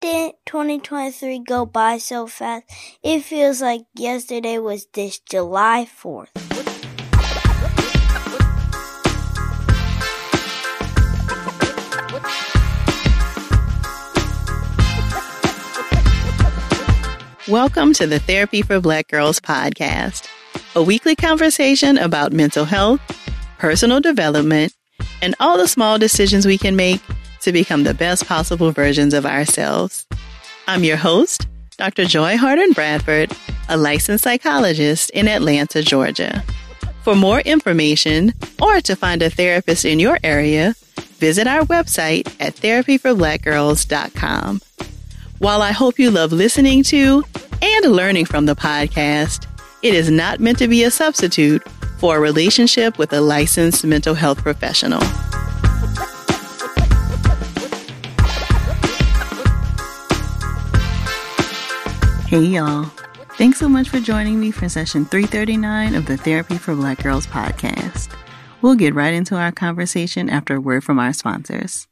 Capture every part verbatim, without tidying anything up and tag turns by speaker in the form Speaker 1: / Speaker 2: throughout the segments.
Speaker 1: didn't twenty twenty-three go by so fast? It feels like yesterday was this July fourth.
Speaker 2: Welcome to the Therapy for Black Girls podcast, a weekly conversation about mental health, personal development, and all the small decisions we can make to become the best possible versions of ourselves. I'm your host, Doctor Joy Harden Bradford, a licensed psychologist in Atlanta, Georgia. For more information or to find a therapist in your area, visit our website at therapy for black girls dot com. While I hope you love listening to and learning from the podcast, it is not meant to be a substitute for a relationship with a licensed mental health professional. Hey y'all, thanks so much for joining me for session three thirty-nine of the Therapy for Black Girls podcast. We'll get right into our conversation after a word from our sponsors.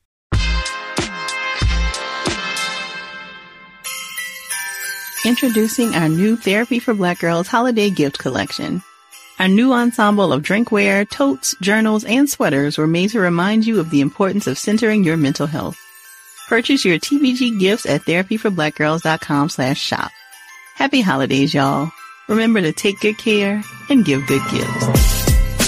Speaker 2: Introducing our new Therapy for Black Girls holiday gift collection. Our new ensemble of drinkware, totes, journals, and sweaters were made to remind you of the importance of centering your mental health. Purchase your T B G gifts at therapy for black girls dot com slash shop. Happy holidays, y'all. Remember to take good care and give good gifts.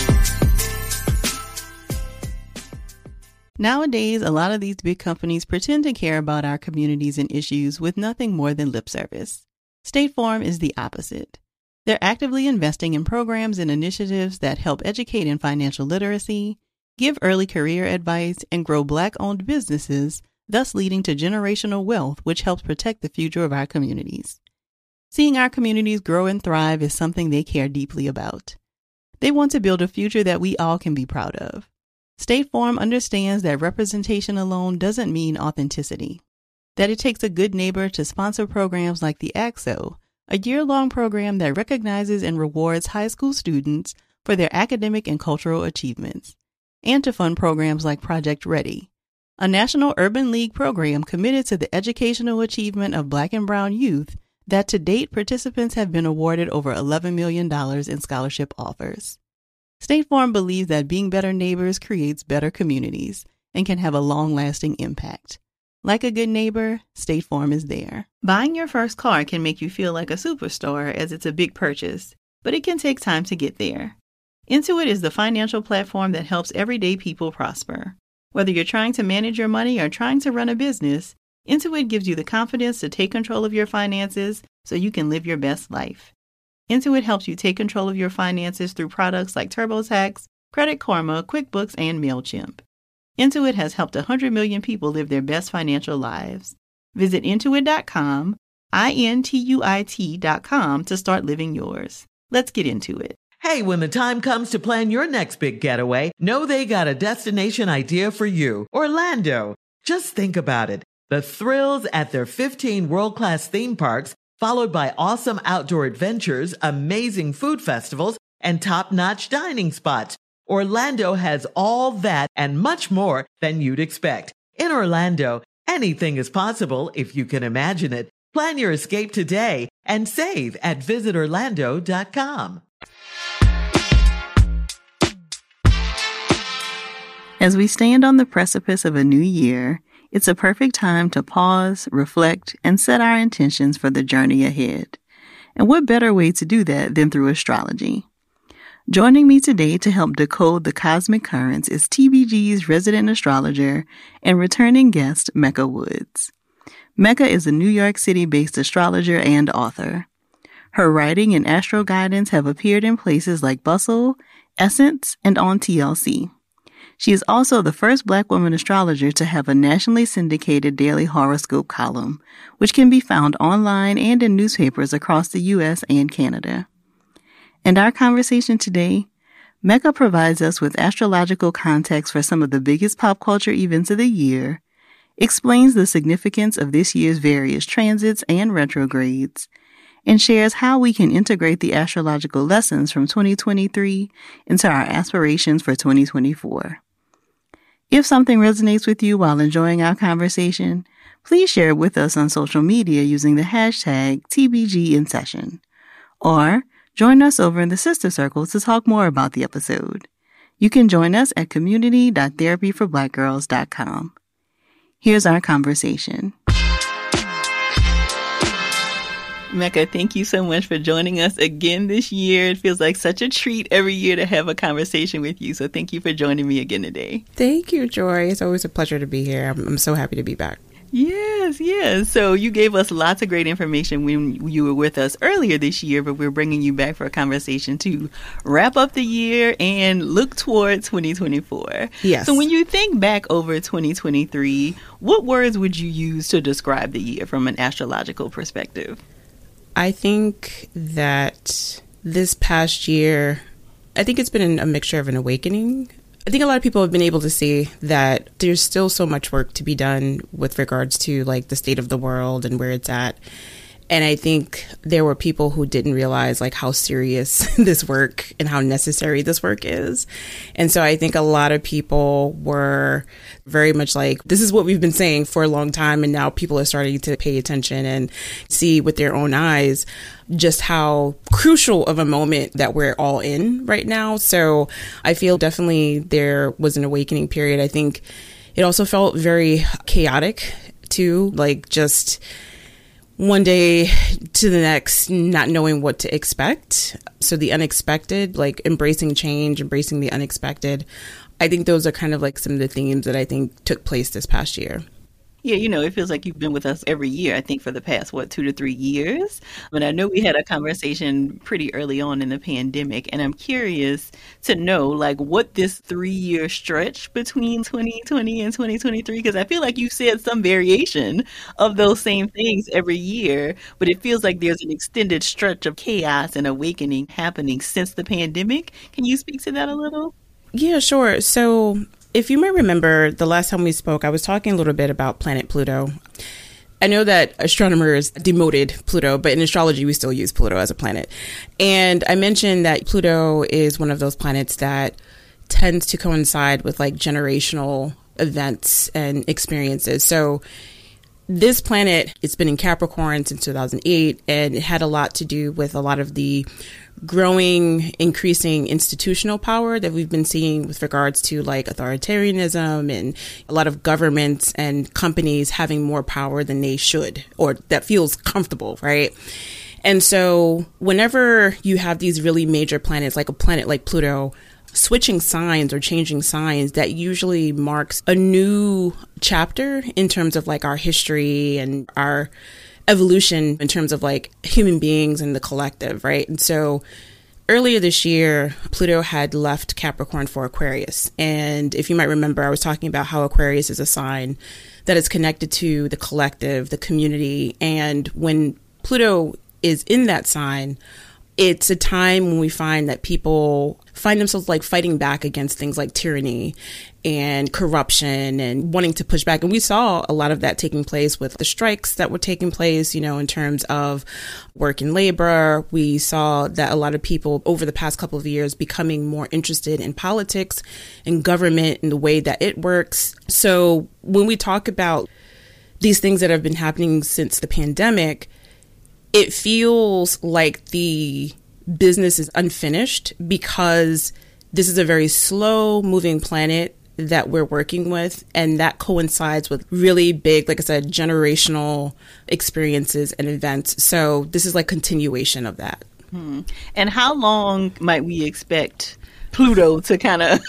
Speaker 2: Nowadays, a lot of these big companies pretend to care about our communities and issues with nothing more than lip service. State Farm is the opposite. They're actively investing in programs and initiatives that help educate in financial literacy, give early career advice, and grow Black-owned businesses, thus leading to generational wealth, which helps protect the future of our communities. Seeing our communities grow and thrive is something they care deeply about. They want to build a future that we all can be proud of. State Farm understands that representation alone doesn't mean authenticity, that it takes a good neighbor to sponsor programs like the A C S O, a year-long program that recognizes and rewards high school students for their academic and cultural achievements, and to fund programs like Project Ready, a National Urban League program committed to the educational achievement of Black and Brown youth that to date participants have been awarded over eleven million dollars in scholarship offers. State Farm believes that being better neighbors creates better communities and can have a long-lasting impact. Like a good neighbor, State Farm is there. Buying your first car can make you feel like a superstar as it's a big purchase, but it can take time to get there. Intuit is the financial platform that helps everyday people prosper. Whether you're trying to manage your money or trying to run a business, Intuit gives you the confidence to take control of your finances so you can live your best life. Intuit helps you take control of your finances through products like TurboTax, Credit Karma, QuickBooks, and MailChimp. Intuit has helped one hundred million people live their best financial lives. Visit intuit dot com, I N T U I T dot com to start living yours. Let's get into it.
Speaker 3: Hey, when the time comes to plan your next big getaway, know they got a destination idea for you. Orlando. Just think about it. The thrills at their fifteen world-class theme parks, followed by awesome outdoor adventures, amazing food festivals, and top-notch dining spots. Orlando has all that and much more than you'd expect. In Orlando, anything is possible if you can imagine it. Plan your escape today and save at visit orlando dot com.
Speaker 2: As we stand on the precipice of a new year, it's a perfect time to pause, reflect, and set our intentions for the journey ahead. And what better way to do that than through astrology? Joining me today to help decode the cosmic currents is T B G's resident astrologer and returning guest, Mecca Woods. Mecca is a New York City-based astrologer and author. Her writing and astro guidance have appeared in places like Bustle, Essence, and on T L C. She is also the first Black woman astrologer to have a nationally syndicated daily horoscope column, which can be found online and in newspapers across the U S and Canada. In our conversation today, Mecca provides us with astrological context for some of the biggest pop culture events of the year, explains the significance of this year's various transits and retrogrades, and shares how we can integrate the astrological lessons from twenty twenty-three into our aspirations for twenty twenty-four. If something resonates with you while enjoying our conversation, please share it with us on social media using the hashtag T B G in session. Or join us over in the Sister Circle to talk more about the episode. You can join us at community dot therapy for black girls dot com. Here's our conversation. Mecca, thank you so much for joining us again this year. It feels like such a treat every year to have a conversation with you. So thank you for joining me again today.
Speaker 4: Thank you, Joy. It's always a pleasure to be here. I'm, I'm so happy to be back.
Speaker 2: Yes, yes. So you gave us lots of great information when you were with us earlier this year, but we're bringing you back for a conversation to wrap up the year and look toward twenty twenty-four.
Speaker 4: Yes.
Speaker 2: So when you think back over twenty twenty-three, what words would you use to describe the year from an astrological perspective?
Speaker 4: I think that this past year, I think it's been a mixture of an awakening. I think a lot of people have been able to see that there's still so much work to be done with regards to like the state of the world and where it's at. And I think there were people who didn't realize like how serious this work and how necessary this work is. And so I think a lot of people were very much like, this is what we've been saying for a long time. And now people are starting to pay attention and see with their own eyes just how crucial of a moment that we're all in right now. So I feel definitely there was an awakening period. I think it also felt very chaotic too, like just one day to the next, not knowing what to expect. So the unexpected, like embracing change, embracing the unexpected. I think those are kind of like some of the themes that I think took place this past year.
Speaker 2: Yeah, you know, it feels like you've been with us every year, I think, for the past, what, two to three years. But I know we had a conversation pretty early on in the pandemic, and I'm curious to know, like, what this three-year stretch between twenty twenty and twenty twenty-three, because I feel like you said some variation of those same things every year, but it feels like there's an extended stretch of chaos and awakening happening since the pandemic. Can you speak to that a little?
Speaker 4: Yeah, sure. So if you may remember, the last time we spoke, I was talking a little bit about planet Pluto. I know that astronomers demoted Pluto, but in astrology, we still use Pluto as a planet. And I mentioned that Pluto is one of those planets that tends to coincide with like generational events and experiences. So this planet, it's been in Capricorn since two thousand eight, and it had a lot to do with a lot of the growing, increasing institutional power that we've been seeing with regards to like authoritarianism and a lot of governments and companies having more power than they should, or that feels comfortable, right? And so whenever you have these really major planets, like a planet like Pluto, switching signs or changing signs, that usually marks a new chapter in terms of like our history and our evolution in terms of like human beings and the collective, right? And so earlier this year, Pluto had left Capricorn for Aquarius. And if you might remember, I was talking about how Aquarius is a sign that is connected to the collective, the community. And when Pluto is in that sign, it's a time when we find that people find themselves like fighting back against things like tyranny and corruption and wanting to push back. And we saw a lot of that taking place with the strikes that were taking place, you know, in terms of work and labor. We saw that a lot of people over the past couple of years becoming more interested in politics and government and the way that it works. So when we talk about these things that have been happening since the pandemic, it feels like the business is unfinished because this is a very slow moving planet that we're working with. And that coincides with really big, like I said, generational experiences and events. So this is like continuation of that.
Speaker 2: Hmm. And how long might we expect Pluto to kind of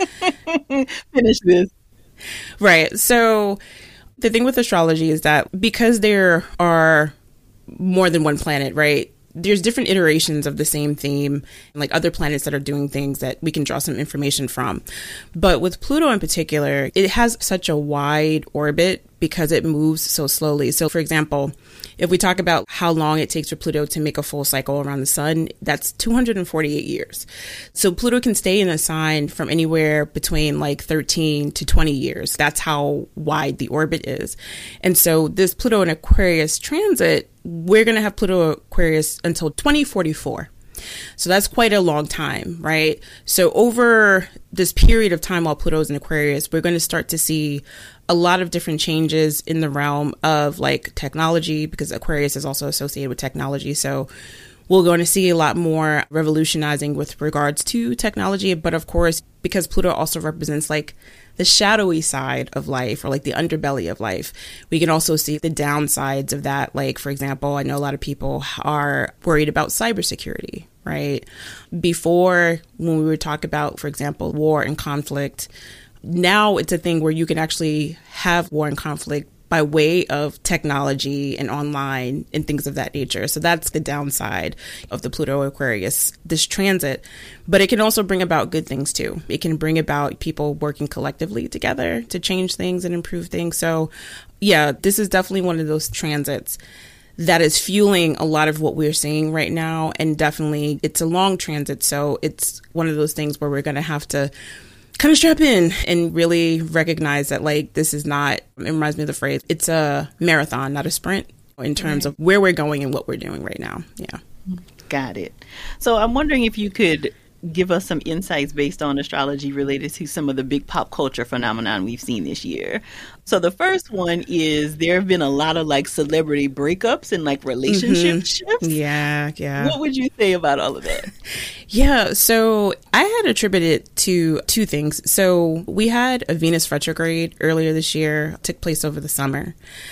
Speaker 2: finish this?
Speaker 4: Right. So the thing with astrology is that because there are more than one planet, right? There's different iterations of the same theme, like other planets that are doing things that we can draw some information from. But with Pluto in particular, it has such a wide orbit because it moves so slowly. So for example, if we talk about how long it takes for Pluto to make a full cycle around the sun, that's two hundred forty-eight years. So Pluto can stay in a sign from anywhere between like thirteen to twenty years. That's how wide the orbit is. And so this Pluto in Aquarius transit, we're going to have Pluto Aquarius until twenty forty-four. So that's quite a long time, right? So over this period of time while Pluto's in Aquarius, we're going to start to see a lot of different changes in the realm of like technology, because Aquarius is also associated with technology. So we're going to see a lot more revolutionizing with regards to technology. But of course, because Pluto also represents like the shadowy side of life, or like the underbelly of life, we can also see the downsides of that. Like, for example, I know a lot of people are worried about cybersecurity, right? Before, when we would talk about, for example, war and conflict, now it's a thing where you can actually have war and conflict by way of technology and online and things of that nature. So that's the downside of the Pluto Aquarius, this transit. But it can also bring about good things too. It can bring about people working collectively together to change things and improve things. So yeah, this is definitely one of those transits that is fueling a lot of what we're seeing right now. And definitely it's a long transit. So it's one of those things where we're going to have to kind of strap in and really recognize that, like, this is not, it reminds me of the phrase, it's a marathon, not a sprint, in terms
Speaker 2: right.
Speaker 4: of where we're going and what we're doing right now. Yeah.
Speaker 2: Got it. So I'm wondering if you could give us some insights based on astrology related to some of the big pop culture phenomenon we've seen this year. So the first one is there have been a lot of like celebrity breakups and like relationship
Speaker 4: Mm-hmm.
Speaker 2: shifts.
Speaker 4: Yeah, yeah.
Speaker 2: What would you say about all of that?
Speaker 4: Yeah, so I had attributed it to two things. So we had a Venus retrograde earlier this year, took place over the summer.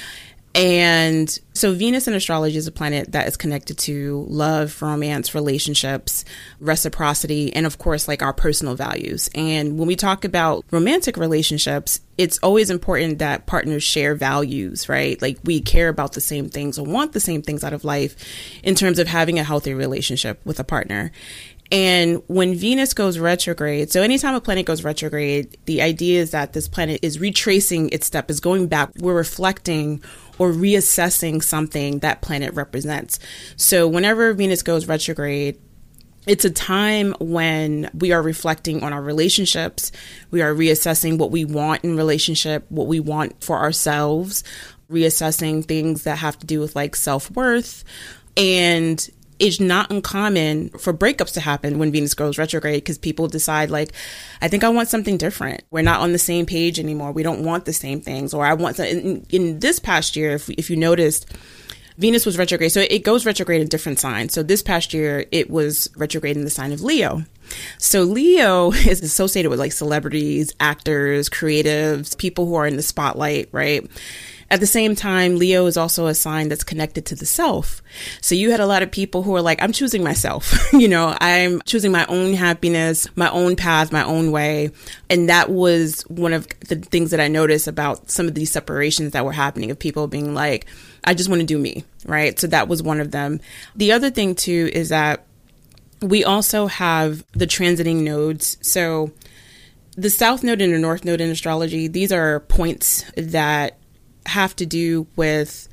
Speaker 4: And so Venus in astrology is a planet that is connected to love, romance, relationships, reciprocity, and of course, like our personal values. And when we talk about romantic relationships, it's always important that partners share values, right? Like we care about the same things or want the same things out of life in terms of having a healthy relationship with a partner. And when Venus goes retrograde, so anytime a planet goes retrograde, the idea is that this planet is retracing its step, is going back. We're reflecting or reassessing something that planet represents. So whenever Venus goes retrograde, it's a time when we are reflecting on our relationships. We are reassessing what we want in relationship, what we want for ourselves, reassessing things that have to do with like self-worth. And it's not uncommon for breakups to happen when Venus goes retrograde because people decide like, I think I want something different. We're not on the same page anymore. We don't want the same things. Or I want to, in, in this past year, if, if you noticed, Venus was retrograde. So it goes retrograde in different signs. So this past year, it was retrograde in the sign of Leo. So Leo is associated with like celebrities, actors, creatives, people who are in the spotlight, right? At the same time, Leo is also a sign that's connected to the self. So you had a lot of people who are like, I'm choosing myself. you know, I'm choosing my own happiness, my own path, my own way. And that was one of the things that I noticed about some of these separations that were happening of people being like, I just want to do me, right? So that was one of them. The other thing too is that we also have the transiting nodes. So the South Node and the North Node in astrology, these are points that have to do with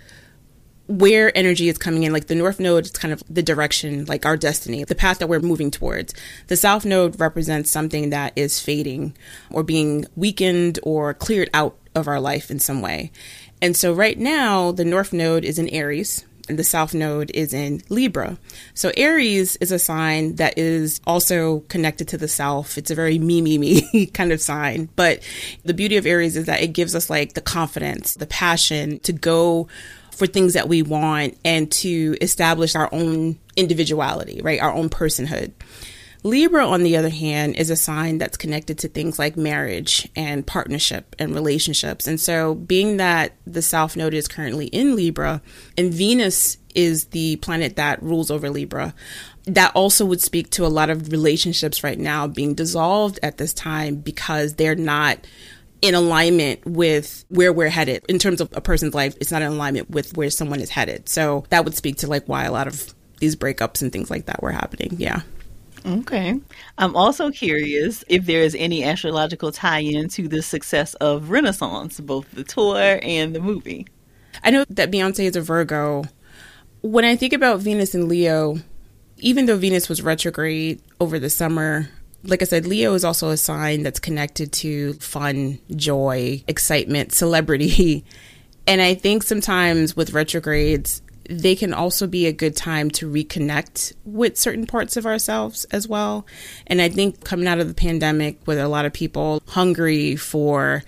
Speaker 4: where energy is coming in. Like the North Node is kind of the direction, like our destiny, the path that we're moving towards. The South Node represents something that is fading or being weakened or cleared out of our life in some way. And so right now, the North Node is in Aries and the South Node is in Libra. So Aries is a sign that is also connected to the self. It's a very me, me, me kind of sign. But the beauty of Aries is that it gives us like the confidence, the passion to go for things that we want and to establish our own individuality, right? Our own personhood. Libra, on the other hand, is a sign that's connected to things like marriage and partnership and relationships. And so being that the South Node is currently in Libra and Venus is the planet that rules over Libra, that also would speak to a lot of relationships right now being dissolved at this time because they're not in alignment with where we're headed in terms of a person's life. It's not in alignment with where someone is headed. So that would speak to like why a lot of these breakups and things like that were happening. Yeah.
Speaker 2: Okay. I'm also curious if there is any astrological tie-in to the success of Renaissance, both the tour and the movie.
Speaker 4: I know that Beyonce is a Virgo. When I think about Venus and Leo, even though Venus was retrograde over the summer, like I said, Leo is also a sign that's connected to fun, joy, excitement, celebrity. And I think sometimes with retrogrades, they can also be a good time to reconnect with certain parts of ourselves as well. And I think coming out of the pandemic with a lot of people hungry for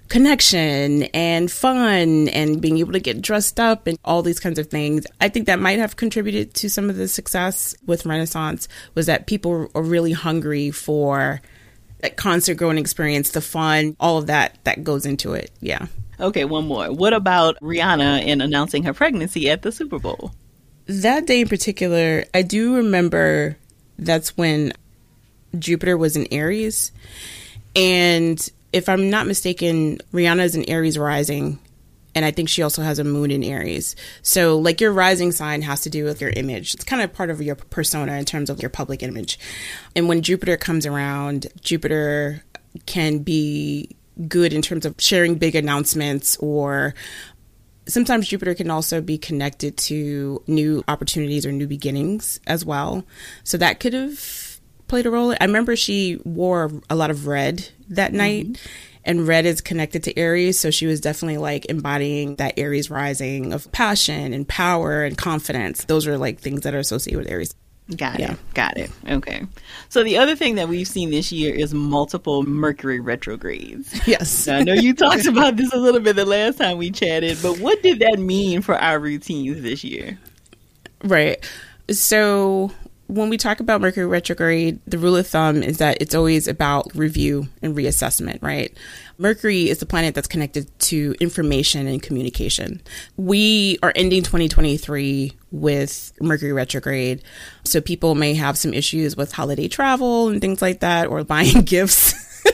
Speaker 4: connection and fun and being able to get dressed up and all these kinds of things. I think that might have contributed to some of the success with Renaissance, was that people are really hungry for that concert going experience, the fun, all of that that goes into it. Yeah.
Speaker 2: Okay, one more. What about Rihanna in announcing her pregnancy at the Super Bowl?
Speaker 4: That day in particular, I do remember that's when Jupiter was in Aries. And if I'm not mistaken, Rihanna is in Aries rising. And I think she also has a moon in Aries. So like your rising sign has to do with your image. It's kind of part of your persona in terms of your public image. And when Jupiter comes around, Jupiter can be good in terms of sharing big announcements, or sometimes Jupiter can also be connected to new opportunities or new beginnings as well. So that could have played a role. I remember she wore a lot of red that night. Mm-hmm. And red is connected to Aries, so she was definitely like embodying that Aries rising of passion and power and confidence. Those are like things that are associated with Aries.
Speaker 2: Got yeah. it. Got it. Okay. So the other thing that we've seen this year is multiple Mercury retrogrades.
Speaker 4: Yes.
Speaker 2: Now, I know you talked about this a little bit the last time we chatted, but what did that mean for our routines this year?
Speaker 4: Right. So when we talk about Mercury retrograde, the rule of thumb is that it's always about review and reassessment, right? Mercury is the planet that's connected to information and communication. We are ending twenty twenty-three with Mercury retrograde. So people may have some issues with holiday travel and things like that, or buying gifts,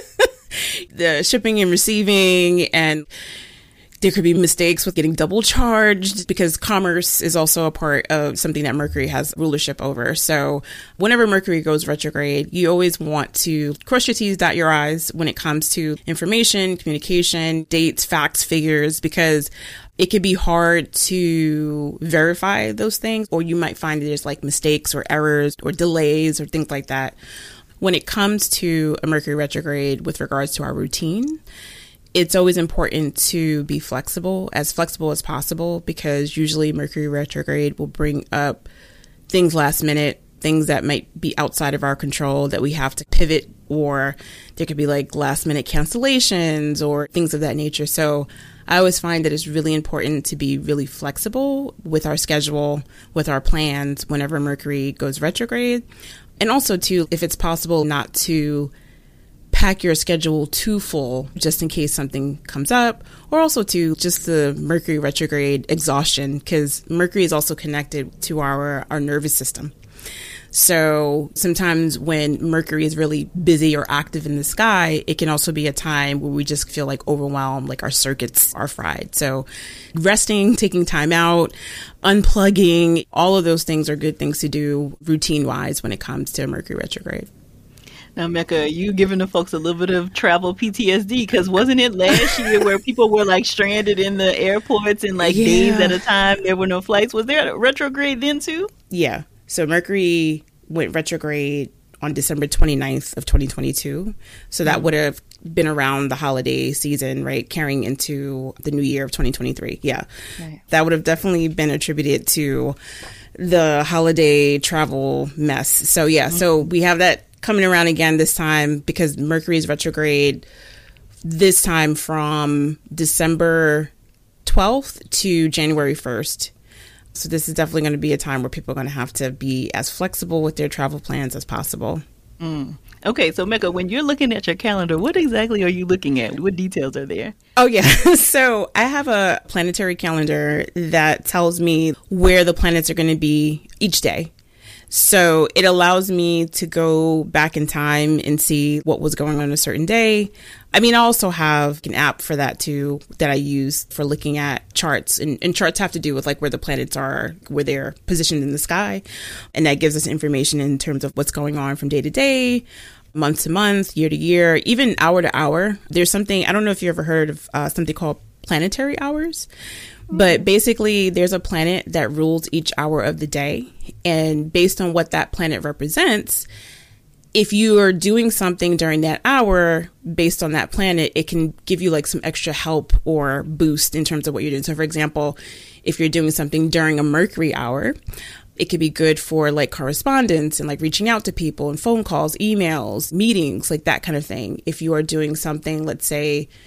Speaker 4: the shipping and receiving, and there could be mistakes with getting double charged, because commerce is also a part of something that Mercury has rulership over. So whenever Mercury goes retrograde, you always want to cross your T's, dot your I's when it comes to information, communication, dates, facts, figures, because it can be hard to verify those things, or you might find that there's like mistakes or errors or delays or things like that. When it comes to a Mercury retrograde with regards to our routine, it's always important to be flexible, as flexible as possible, because usually Mercury retrograde will bring up things last minute, things that might be outside of our control that we have to pivot, or there could be like last minute cancellations or things of that nature. So I always find that it's really important to be really flexible with our schedule, with our plans whenever Mercury goes retrograde. And also too, if it's possible, not to pack your schedule too full just in case something comes up, or also to just the Mercury retrograde exhaustion, because Mercury is also connected to our, our nervous system. So sometimes when Mercury is really busy or active in the sky, it can also be a time where we just feel like overwhelmed, like our circuits are fried. So resting, taking time out, unplugging, all of those things are good things to do routine wise when it comes to Mercury retrograde.
Speaker 2: Now, Mecca, you giving the folks a little bit of travel P T S D, because wasn't it last year where people were like stranded in the airports and like yeah. days at a time? There were no flights. Was there a retrograde then too?
Speaker 4: Yeah. So Mercury went retrograde on December twenty-ninth of twenty twenty-two. So that would have been around the holiday season, right? Carrying into the new year of twenty twenty-three. Yeah. Right. That would have definitely been attributed to the holiday travel mess. So yeah. Mm-hmm. So we have that coming around again this time, because Mercury is retrograde this time from December twelfth to January first. So this is definitely going to be a time where people are going to have to be as flexible with their travel plans as possible.
Speaker 2: Mm. Okay, so Mecca, when you're looking at your calendar, what exactly are you looking at? What details are there?
Speaker 4: Oh, yeah. So I have a planetary calendar that tells me where the planets are going to be each day. So it allows me to go back in time and see what was going on a certain day. I mean, I also have an app for that too that I use for looking at charts, and, and charts have to do with like where the planets are, where they're positioned in the sky. And that gives us information in terms of what's going on from day to day, month to month, year to year, even hour to hour. There's something, I don't know if you ever heard of uh, something called planetary hours. But basically, there's a planet that rules each hour of the day. And based on what that planet represents, if you are doing something during that hour based on that planet, it can give you like some extra help or boost in terms of what you're doing. So, for example, if you're doing something during a Mercury hour, it could be good for like correspondence and like reaching out to people and phone calls, emails, meetings, like that kind of thing. If you are doing something, let's say,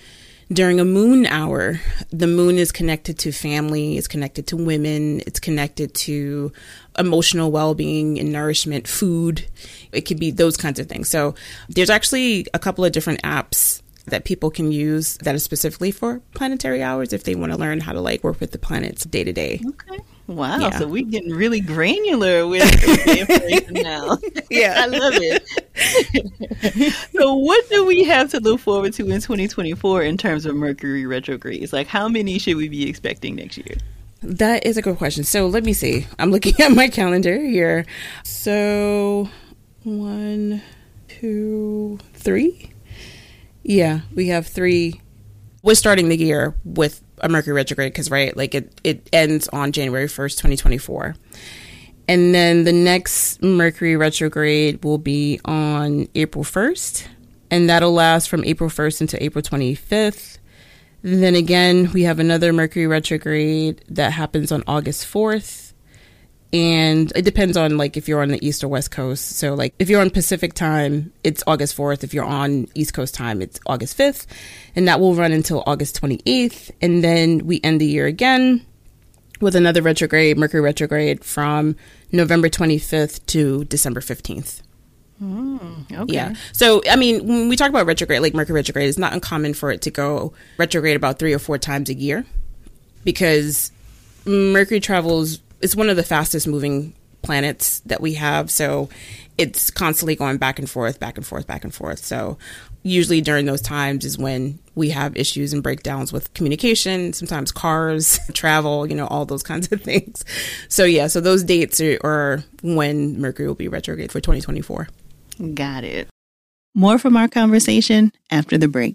Speaker 4: During a moon hour, the moon is connected to family, it's connected to women, it's connected to emotional well-being and nourishment, food. It could be those kinds of things. So there's actually a couple of different apps that people can use that are specifically for planetary hours if they want to learn how to like work with the planets day to day.
Speaker 2: Okay. Wow.
Speaker 4: Yeah.
Speaker 2: So we're getting really granular with, with the information now.
Speaker 4: Yeah.
Speaker 2: I love it. So what do we have to look forward to in twenty twenty-four in terms of Mercury retrogrades? Like how many should we be expecting next year?
Speaker 4: That is a good question. So let me see. I'm looking at my calendar here. So one, two, three. Yeah, we have three. We're starting the year with a Mercury retrograde because, right, like it, it ends on January first, twenty twenty-four. And then the next Mercury retrograde will be on April first. And that'll last from April first into April twenty-fifth. Then again, we have another Mercury retrograde that happens on August fourth. And it depends on like if you're on the East or West Coast. So like if you're on Pacific time, it's August fourth. If you're on East Coast time, it's August fifth. And that will run until August twenty-eighth. And then we end the year again with another retrograde, Mercury retrograde, from November twenty-fifth to December fifteenth.
Speaker 2: Mm, okay.
Speaker 4: Yeah. So, I mean, when we talk about retrograde, like Mercury retrograde, it's not uncommon for it to go retrograde about three or four times a year because Mercury travels. It's one of the fastest moving planets that we have. So it's constantly going back and forth, back and forth, back and forth. So usually during those times is when we have issues and breakdowns with communication, sometimes cars, travel, you know, all those kinds of things. So yeah, so those dates are, are when Mercury will be retrograde for twenty twenty-four.
Speaker 2: Got it. More from our conversation after the break.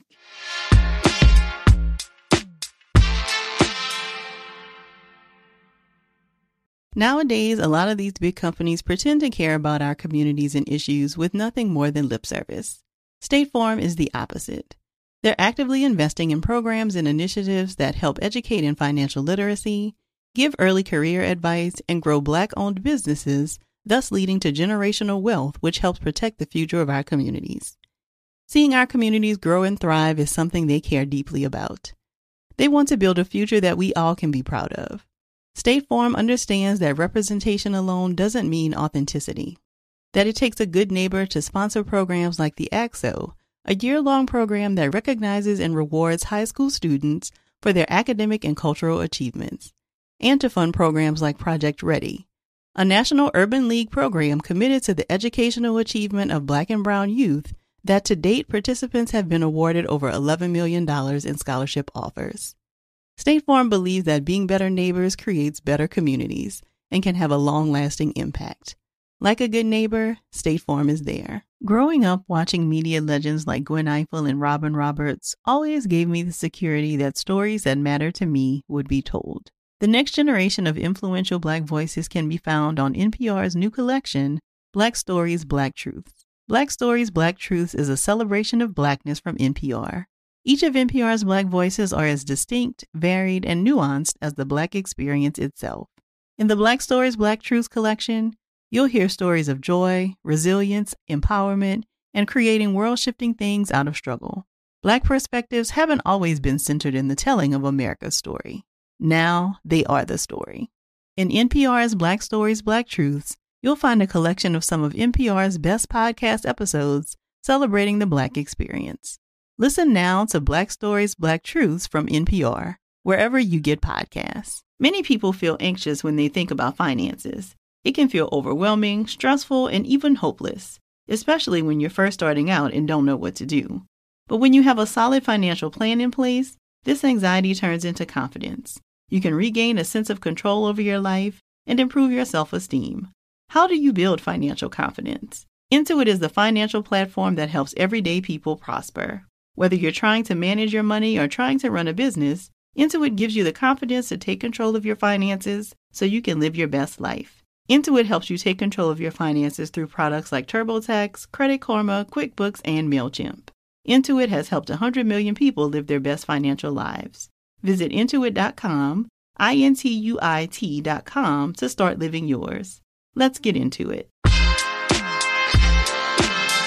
Speaker 2: Nowadays, a lot of these big companies pretend to care about our communities and issues with nothing more than lip service. State Farm is the opposite. They're actively investing in programs and initiatives that help educate in financial literacy, give early career advice, and grow Black-owned businesses, thus leading to generational wealth, which helps protect the future of our communities. Seeing our communities grow and thrive is something they care deeply about. They want to build a future that we all can be proud of. State Farm understands that representation alone doesn't mean authenticity, that it takes a good neighbor to sponsor programs like the A C S O, a year-long program that recognizes and rewards high school students for their academic and cultural achievements, and to fund programs like Project Ready, a National Urban League program committed to the educational achievement of Black and Brown youth that to date participants have been awarded over eleven million dollars in scholarship offers. State Farm believes that being better neighbors creates better communities and can have a long-lasting impact. Like a good neighbor, State Farm is there. Growing up watching media legends like Gwen Ifill and Robin Roberts always gave me the security that stories that matter to me would be told. The next generation of influential Black voices can be found on N P R's new collection, Black Stories, Black Truths. Black Stories, Black Truths is a celebration of Blackness from N P R. Each of N P R's Black voices are as distinct, varied, and nuanced as the Black experience itself. In the Black Stories, Black Truths collection, you'll hear stories of joy, resilience, empowerment, and creating world-shifting things out of struggle. Black perspectives haven't always been centered in the telling of America's story. Now, they are the story. In N P R's Black Stories, Black Truths, you'll find a collection of some of N P R's best podcast episodes celebrating the Black experience. Listen now to Black Stories, Black Truths from N P R, wherever you get podcasts. Many people feel anxious when they think about finances. It can feel overwhelming, stressful, and even hopeless, especially when you're first starting out and don't know what to do. But when you have a solid financial plan in place, this anxiety turns into confidence. You can regain a sense of control over your life and improve your self-esteem. How do you build financial confidence? Intuit is the financial platform that helps everyday people prosper. Whether you're trying to manage your money or trying to run a business, Intuit gives you the confidence to take control of your finances so you can live your best life. Intuit helps you take control of your finances through products like TurboTax, Credit Karma, QuickBooks, and MailChimp. Intuit has helped one hundred million people live their best financial lives. Visit Intuit dot com, I N T U I T dot com to start living yours. Let's get into it.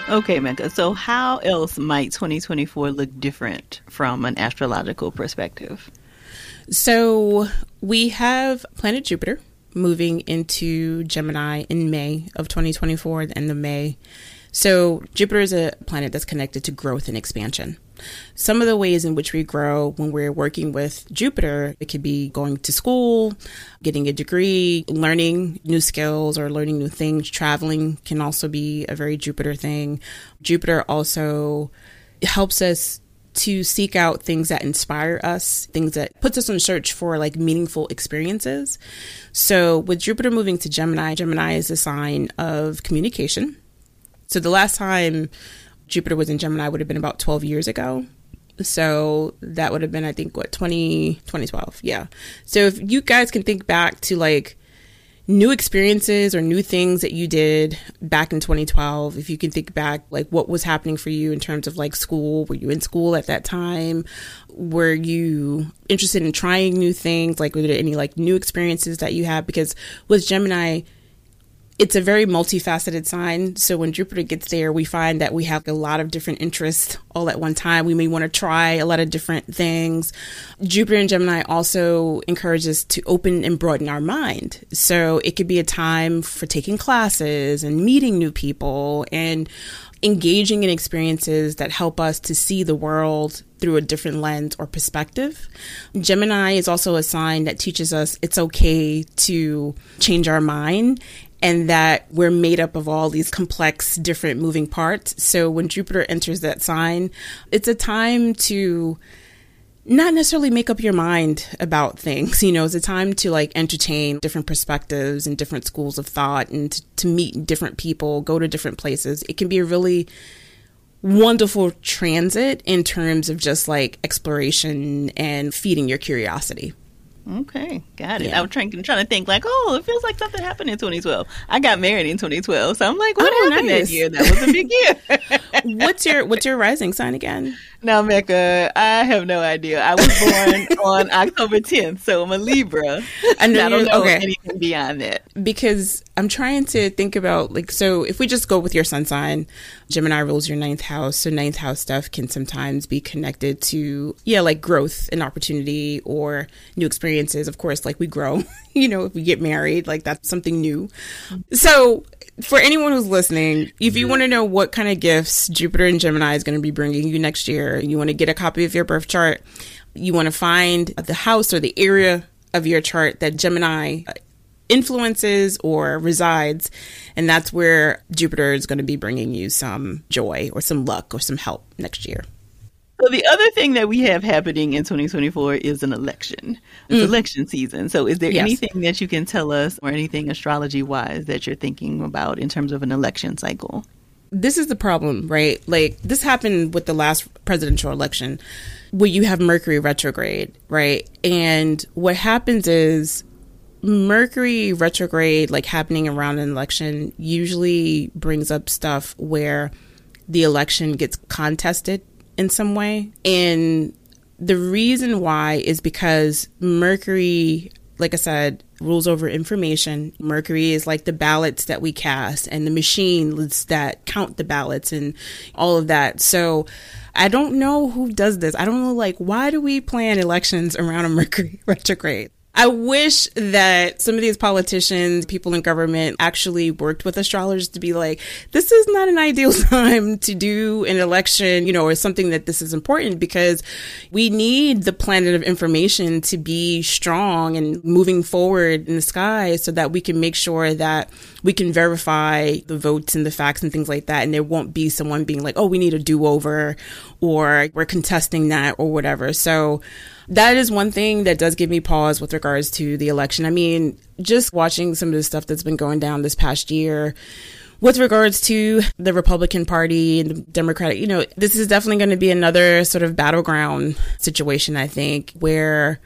Speaker 2: Okay, Mecca. So how else might twenty twenty-four look different from an astrological perspective?
Speaker 4: So we have planet Jupiter moving into Gemini in May of twenty twenty-four, the end of May. So Jupiter is a planet that's connected to growth and expansion. Some of the ways in which we grow when we're working with Jupiter, it could be going to school, getting a degree, learning new skills or learning new things. Traveling can also be a very Jupiter thing. Jupiter also helps us to seek out things that inspire us, things that puts us on search for like meaningful experiences. So with Jupiter moving to Gemini, Gemini is a sign of communication. So the last time Jupiter was in Gemini would have been about twelve years ago. So that would have been, I think, what, twenty, twenty twelve. Yeah. So if you guys can think back to like new experiences or new things that you did back in twenty twelve, if you can think back, like what was happening for you in terms of like school, were you in school at that time? Were you interested in trying new things? Like, were there any like new experiences that you had? Because with Gemini, it's a very multifaceted sign. So when Jupiter gets there, we find that we have a lot of different interests all at one time. We may want to try a lot of different things. Jupiter in Gemini also encourages to open and broaden our mind. So it could be a time for taking classes and meeting new people and engaging in experiences that help us to see the world through a different lens or perspective. Gemini is also a sign that teaches us it's okay to change our mind, and that we're made up of all these complex, different moving parts. So when Jupiter enters that sign, it's a time to not necessarily make up your mind about things. You know, it's a time to like entertain different perspectives and different schools of thought and to, to meet different people, go to different places. It can be a really wonderful transit in terms of just like exploration and feeding your curiosity.
Speaker 2: Okay, got it.
Speaker 4: Yeah.
Speaker 2: I was trying, trying to think like, oh, it feels like something happened in twenty twelve. I got married in twenty twelve, so I'm like, what
Speaker 4: Oh,
Speaker 2: happened
Speaker 4: nice.
Speaker 2: that year? That was a big year.
Speaker 4: What's your what's your rising sign again?
Speaker 2: Now, Mecca, I have no idea. I was born on October tenth, so I'm a Libra.
Speaker 4: I know
Speaker 2: I don't
Speaker 4: you're-
Speaker 2: know
Speaker 4: okay.
Speaker 2: anything beyond that.
Speaker 4: Because I'm trying to think about like, so if we just go with your sun sign, Gemini rules your ninth house. So ninth house stuff can sometimes be connected to, yeah, like growth and opportunity or new experiences. Of course, like we grow, you know, if we get married, like that's something new. So for anyone who's listening, if you want to know what kind of gifts Jupiter and Gemini is going to be bringing you next year, you want to get a copy of your birth chart, you want to find the house or the area of your chart that Gemini influences or resides, and that's where Jupiter is going to be bringing you some joy or some luck or some help next year.
Speaker 2: So the other thing that we have happening in twenty twenty-four is an election. It's
Speaker 4: Mm.
Speaker 2: election season. So is there
Speaker 4: Yes.
Speaker 2: anything that you can tell us or anything astrology-wise that you're thinking about in terms of an election cycle?
Speaker 4: This is the problem, right? Like this happened with the last presidential election where you have Mercury retrograde, right? And what happens is Mercury retrograde, like happening around an election, usually brings up stuff where the election gets contested in some way. And the reason why is because Mercury, like I said, rules over information. Mercury is like the ballots that we cast and the machines that count the ballots and all of that. So I don't know who does this. I don't know, like, why do we plan elections around a Mercury retrograde? I wish that some of these politicians, people in government actually worked with astrologers to be like, this is not an ideal time to do an election, you know, or something that this is important because we need the planet of information to be strong and moving forward in the sky so that we can make sure that we can verify the votes and the facts and things like that. And there won't be someone being like, oh, we need a do-over or we're contesting that or whatever. So that is one thing that does give me pause with regards to the election. I mean, just watching some of the stuff that's been going down this past year with regards to the Republican Party and the Democratic, you know, this is definitely going to be another sort of battleground situation, I think, where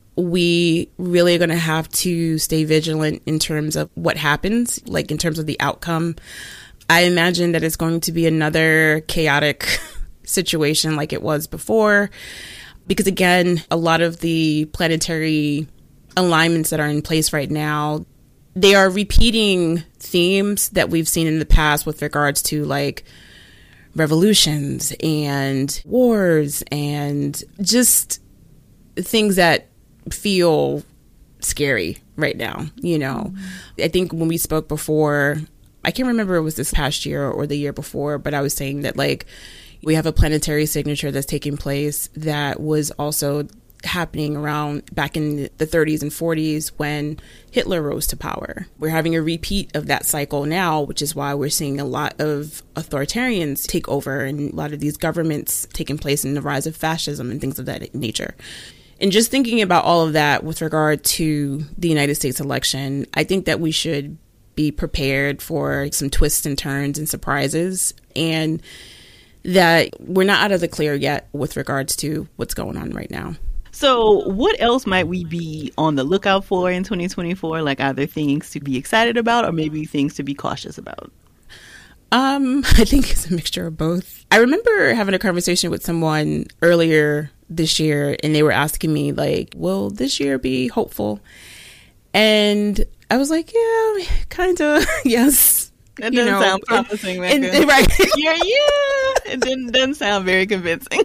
Speaker 4: we really are going to have to stay vigilant in terms of what happens, like in terms of the outcome. I imagine that it's going to be another chaotic situation like it was before. Because again, a lot of the planetary alignments that are in place right now, they are repeating themes that we've seen in the past with regards to like revolutions and wars and just things that feel scary right now. You know, mm-hmm. I think when we spoke before, I can't remember if it was this past year or the year before, but I was saying that like we have a planetary signature that's taking place that was also happening around back in the thirties and forties when Hitler rose to power. We're having a repeat of that cycle now, which is why we're seeing a lot of authoritarians take over and a lot of these governments taking place in the rise of fascism and things of that nature. And just thinking about all of that with regard to the United States election, I think that we should be prepared for some twists and turns and surprises, and that we're not out of the clear yet with regards to what's going on right now.
Speaker 2: So what else might we be on the lookout for in twenty twenty-four? Like either things to be excited about or maybe things to be cautious about?
Speaker 4: Um, I think it's a mixture of both. I remember having a conversation with someone earlier this year and they were asking me like, will this year be hopeful? And I was like, yeah, kind of, yes.
Speaker 2: That doesn't you know, sound promising,
Speaker 4: and, and, right.
Speaker 2: yeah, yeah. It didn't, doesn't sound very convincing.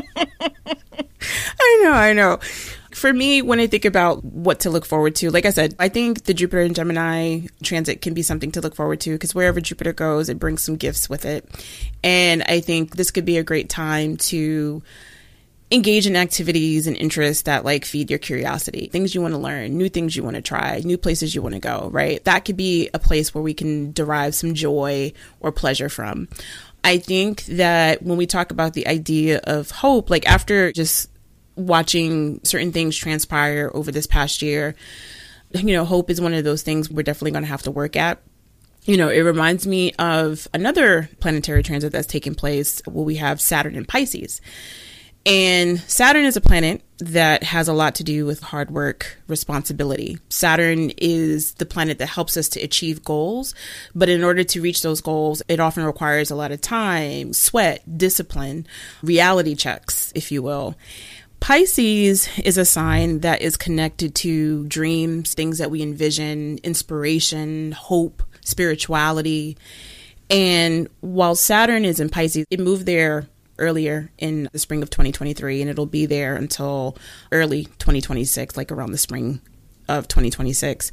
Speaker 4: I know, I know. For me, when I think about what to look forward to, like I said, I think the Jupiter and Gemini transit can be something to look forward to because wherever Jupiter goes, it brings some gifts with it. And I think this could be a great time to engage in activities and interests that like feed your curiosity, things you want to learn, new things you want to try, new places you want to go, right? That could be a place where we can derive some joy or pleasure from. I think that when we talk about the idea of hope, like after just watching certain things transpire over this past year, you know, hope is one of those things we're definitely going to have to work at. You know, it reminds me of another planetary transit that's taking place where we have Saturn in Pisces. And Saturn is a planet that has a lot to do with hard work, responsibility. Saturn is the planet that helps us to achieve goals. But in order to reach those goals, it often requires a lot of time, sweat, discipline, reality checks, if you will. Pisces is a sign that is connected to dreams, things that we envision, inspiration, hope, spirituality. And while Saturn is in Pisces, it moved there earlier in the spring of twenty twenty-three, and it'll be there until early twenty twenty-six, like around the spring of twenty twenty-six.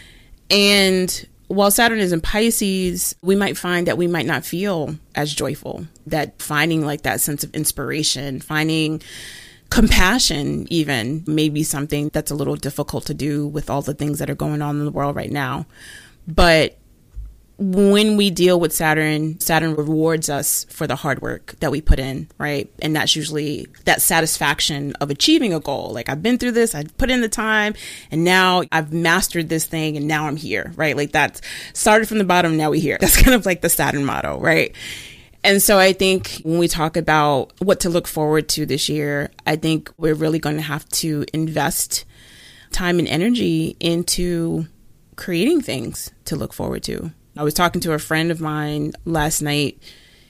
Speaker 4: And while Saturn is in Pisces, we might find that we might not feel as joyful, that finding like that sense of inspiration, finding compassion even may be something that's a little difficult to do with all the things that are going on in the world right now. But when we deal with Saturn, Saturn rewards us for the hard work that we put in, right? And that's usually that satisfaction of achieving a goal. Like, I've been through this, I put in the time, and now I've mastered this thing, and now I'm here, right? Like, that's started from the bottom, now we're here. That's kind of like the Saturn motto, right? And so I think when we talk about what to look forward to this year, I think we're really going to have to invest time and energy into creating things to look forward to. I was talking to a friend of mine last night,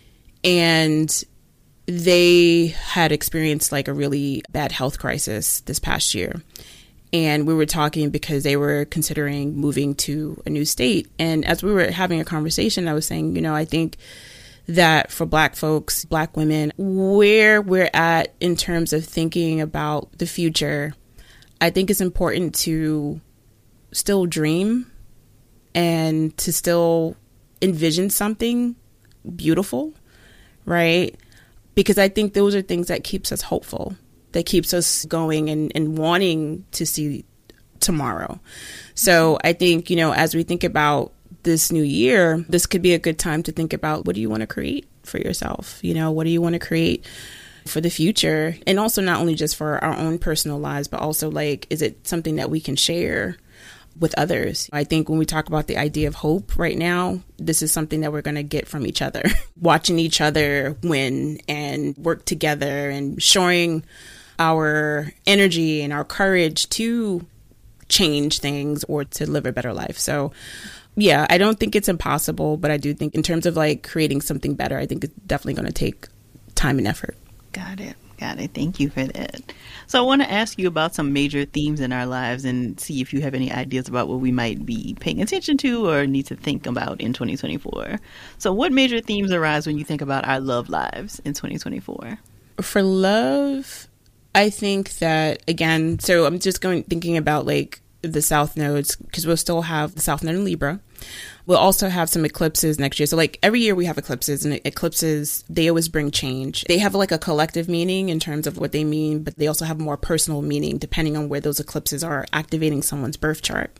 Speaker 4: and they had experienced like a really bad health crisis this past year. And we were talking because they were considering moving to a new state. And as we were having a conversation, I was saying, you know, I think that for Black folks, Black women, where we're at in terms of thinking about the future, I think it's important to still dream and to still envision something beautiful, right? Because I think those are things that keeps us hopeful, that keeps us going and, and wanting to see tomorrow. So I think, you know, as we think about this new year, this could be a good time to think about, what do you want to create for yourself? You know, what do you want to create for the future? And also not only just for our own personal lives, but also like, is it something that we can share with others? I think when we talk about the idea of hope right now, this is something that we're going to get from each other. Watching each other win and work together and showing our energy and our courage to change things or to live a better life. So yeah, I don't think it's impossible, but I do think in terms of like creating something better, I think it's definitely going to take time and effort.
Speaker 2: Got it. Got it. Thank you for that. So I want to ask you about some major themes in our lives and see if you have any ideas about what we might be paying attention to or need to think about in twenty twenty-four. So what major themes arise when you think about our love lives in twenty twenty-four?
Speaker 4: For love, I think that, again, so I'm just going thinking about like the South nodes, because we'll still have the South node in Libra. We'll also have some eclipses next year. So like every year we have eclipses, and eclipses, they always bring change. They have like a collective meaning in terms of what they mean, but they also have more personal meaning depending on where those eclipses are activating someone's birth chart.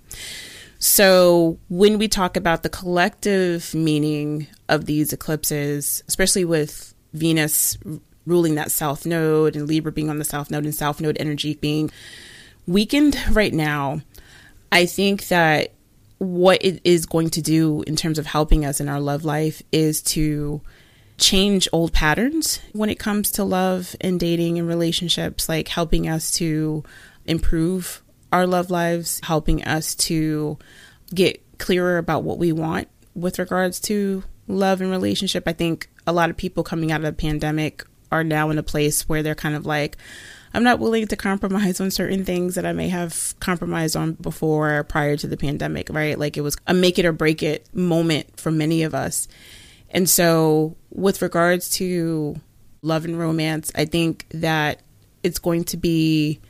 Speaker 4: So when we talk about the collective meaning of these eclipses, especially with Venus ruling that South node and Libra being on the South node and South node energy being weakened right now, I think that what it is going to do in terms of helping us in our love life is to change old patterns when it comes to love and dating and relationships, like helping us to improve our love lives, helping us to get clearer about what we want with regards to love and relationship. I think a lot of people coming out of the pandemic are now in a place where they're kind of like, I'm not willing to compromise on certain things that I may have compromised on before, prior to the pandemic, right? Like it was a make it or break it moment for many of us. And so with regards to love and romance, I think that it's going to be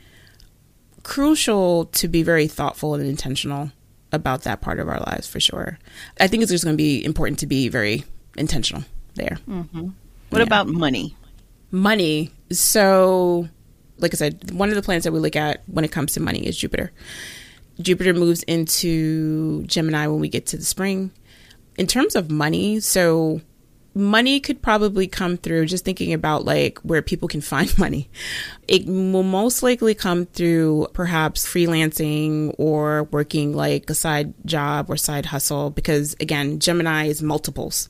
Speaker 4: crucial to be very thoughtful and intentional about that part of our lives, for sure. I think it's just going to be important to be very intentional there.
Speaker 2: Mm-hmm. What
Speaker 4: Yeah.
Speaker 2: about money?
Speaker 4: Money. So, like I said, one of the planets that we look at when it comes to money is Jupiter. Jupiter moves into Gemini when we get to the spring. In terms of money, so money could probably come through, just thinking about like where people can find money. It will most likely come through perhaps freelancing or working like a side job or side hustle, because again, Gemini is multiples.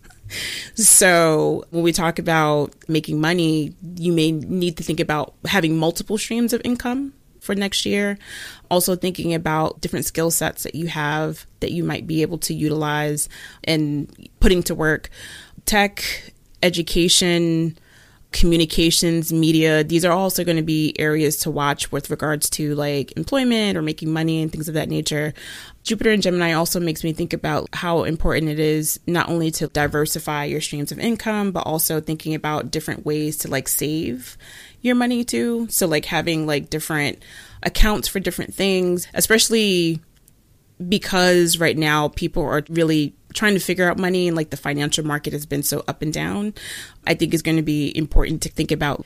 Speaker 4: So when we talk about making money, you may need to think about having multiple streams of income for next year. Also thinking about different skill sets that you have that you might be able to utilize and putting to work. Tech, education, communications, media, these are also going to be areas to watch with regards to like employment or making money and things of that nature. Jupiter in Gemini also makes me think about how important it is not only to diversify your streams of income, but also thinking about different ways to like save your money too. So like having like different accounts for different things, especially because right now people are really trying to figure out money and like the financial market has been so up and down. I think it's going to be important to think about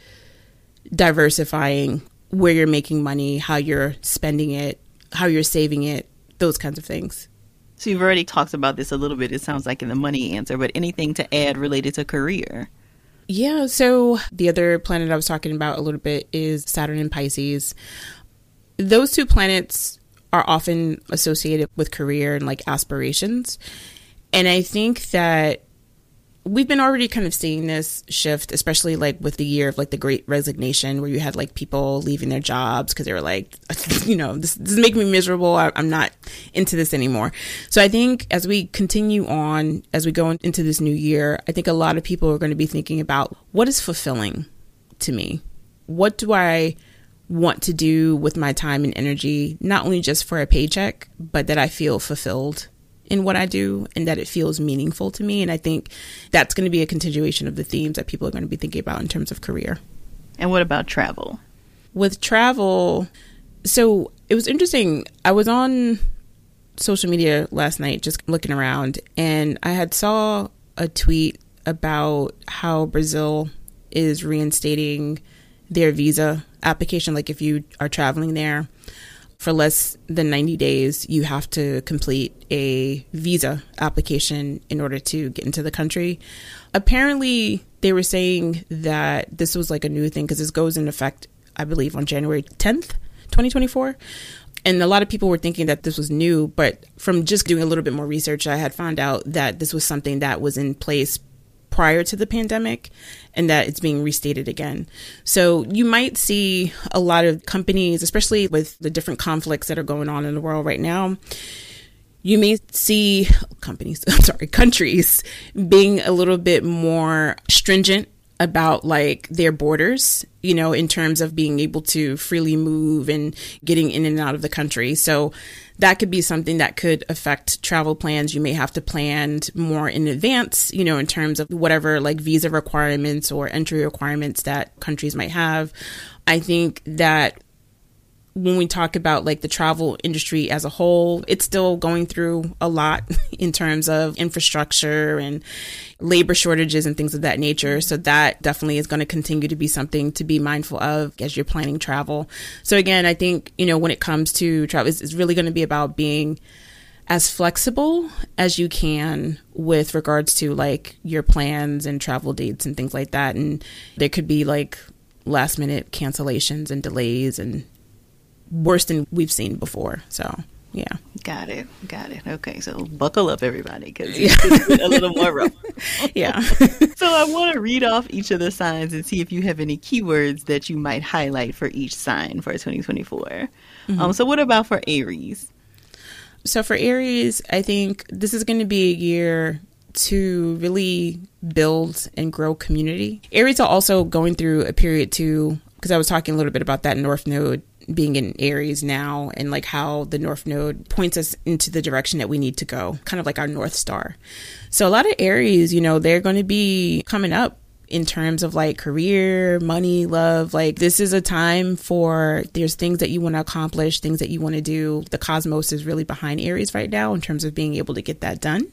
Speaker 4: diversifying where you're making money, how you're spending it, how you're saving it, those kinds of things.
Speaker 2: So you've already talked about this a little bit, it sounds like, in the money answer, but anything to add related to career?
Speaker 4: Yeah, so the other planet I was talking about a little bit is Saturn in Pisces. Those two planets are often associated with career and like aspirations. And I think that we've been already kind of seeing this shift, especially like with the year of like the Great Resignation, where you had like people leaving their jobs because they were like, you know, this, this is making me miserable. I, I'm not into this anymore. So I think as we continue on, as we go into this new year, I think a lot of people are going to be thinking about what is fulfilling to me? What do I want to do with my time and energy, not only just for a paycheck, but that I feel fulfilled in what I do and that it feels meaningful to me. And I think that's going to be a continuation of the themes that people are going to be thinking about in terms of career.
Speaker 2: And what about travel?
Speaker 4: With travel, so it was interesting. I was on social media last night just looking around, and I had saw a tweet about how Brazil is reinstating their visa application. Like if you are traveling there for less than ninety days, you have to complete a visa application in order to get into the country. Apparently, they were saying that this was like a new thing because this goes into effect, I believe, on January tenth, twenty twenty-four. And a lot of people were thinking that this was new, but from just doing a little bit more research, I had found out that this was something that was in place prior to the pandemic and that it's being restated again. So you might see a lot of companies, especially with the different conflicts that are going on in the world right now, you may see companies, I'm sorry, countries being a little bit more stringent about like their borders, you know, in terms of being able to freely move and getting in and out of the country. So that could be something that could affect travel plans. You may have to plan more in advance, you know, in terms of whatever like visa requirements or entry requirements that countries might have. I think that when we talk about like the travel industry as a whole, it's still going through a lot in terms of infrastructure and labor shortages and things of that nature. So that definitely is going to continue to be something to be mindful of as you're planning travel. So again, I think, you know, when it comes to travel, it's, it's really going to be about being as flexible as you can with regards to like your plans and travel dates and things like that. And there could be like last minute cancellations and delays and worse than we've seen before. So, yeah.
Speaker 2: Got it. Got it. Okay. So buckle up, everybody, because it's a little more rough.
Speaker 4: Yeah.
Speaker 2: So I want to read off each of the signs and see if you have any keywords that you might highlight for each sign for twenty twenty-four. Mm-hmm. Um, so what about for Aries?
Speaker 4: So for Aries, I think this is going to be a year to really build and grow community. Aries are also going through a period too, because I was talking a little bit about that North Node being in Aries now and like how the North Node points us into the direction that we need to go, kind of like our North Star. So a lot of Aries, you know, they're going to be coming up in terms of like career, money, love. Like this is a time for, there's things that you want to accomplish, things that you want to do. The cosmos is really behind Aries right now in terms of being able to get that done.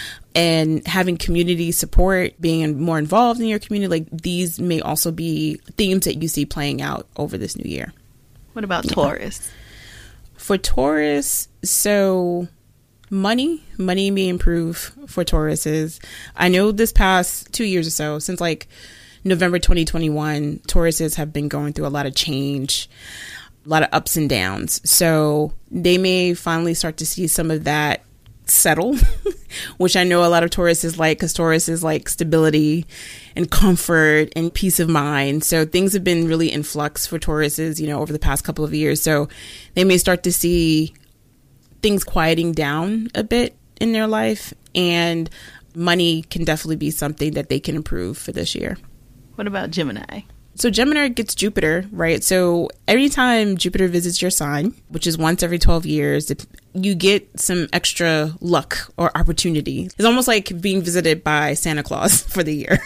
Speaker 4: And having community support, being more involved in your community, like these may also be themes that you see playing out over this new year.
Speaker 2: What about Taurus?
Speaker 4: For Taurus, so money, money may improve for Tauruses. I know this past two years or so, since like November twenty twenty-one, Tauruses have been going through a lot of change, a lot of ups and downs. So they may finally start to see some of that settle, which I know a lot of Tauruses like, because Taurus is like stability and comfort and peace of mind. So things have been really in flux for Tauruses, you know, over the past couple of years. So they may start to see things quieting down a bit in their life, and money can definitely be something that they can improve for this year.
Speaker 2: What about Gemini?
Speaker 4: So Gemini gets Jupiter, right? So anytime Jupiter visits your sign, which is once every twelve years, you get some extra luck or opportunity. It's almost like being visited by Santa Claus for the year.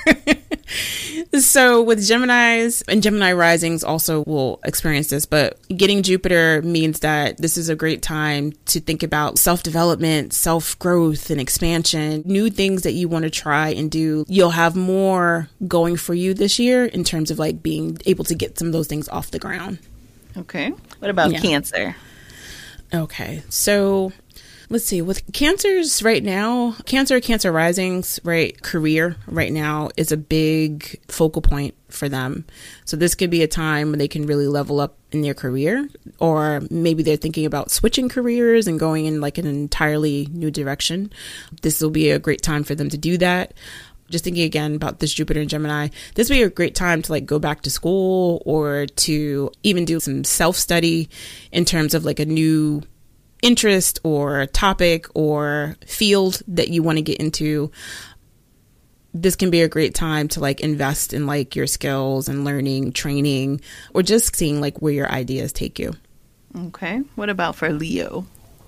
Speaker 4: So with Geminis, and Gemini risings also will experience this, but getting Jupiter means that this is a great time to think about self-development, self-growth and expansion, new things that you want to try and do. You'll have more going for you this year in terms of like being able to get some of those things off the ground.
Speaker 2: Okay. What about
Speaker 4: Yeah.
Speaker 2: Cancer?
Speaker 4: Okay. So let's see, with Cancers right now, Cancer, Cancer risings, right, career right now is a big focal point for them. So this could be a time when they can really level up in their career, or maybe they're thinking about switching careers and going in like an entirely new direction. This will be a great time for them to do that. Just thinking again about this Jupiter and Gemini, this would be a great time to like go back to school or to even do some self-study in terms of like a new interest or topic or field that you want to get into. This can be a great time to like invest in like your skills and learning, training, or just seeing like where your ideas take you.
Speaker 2: Okay. What about for Leo?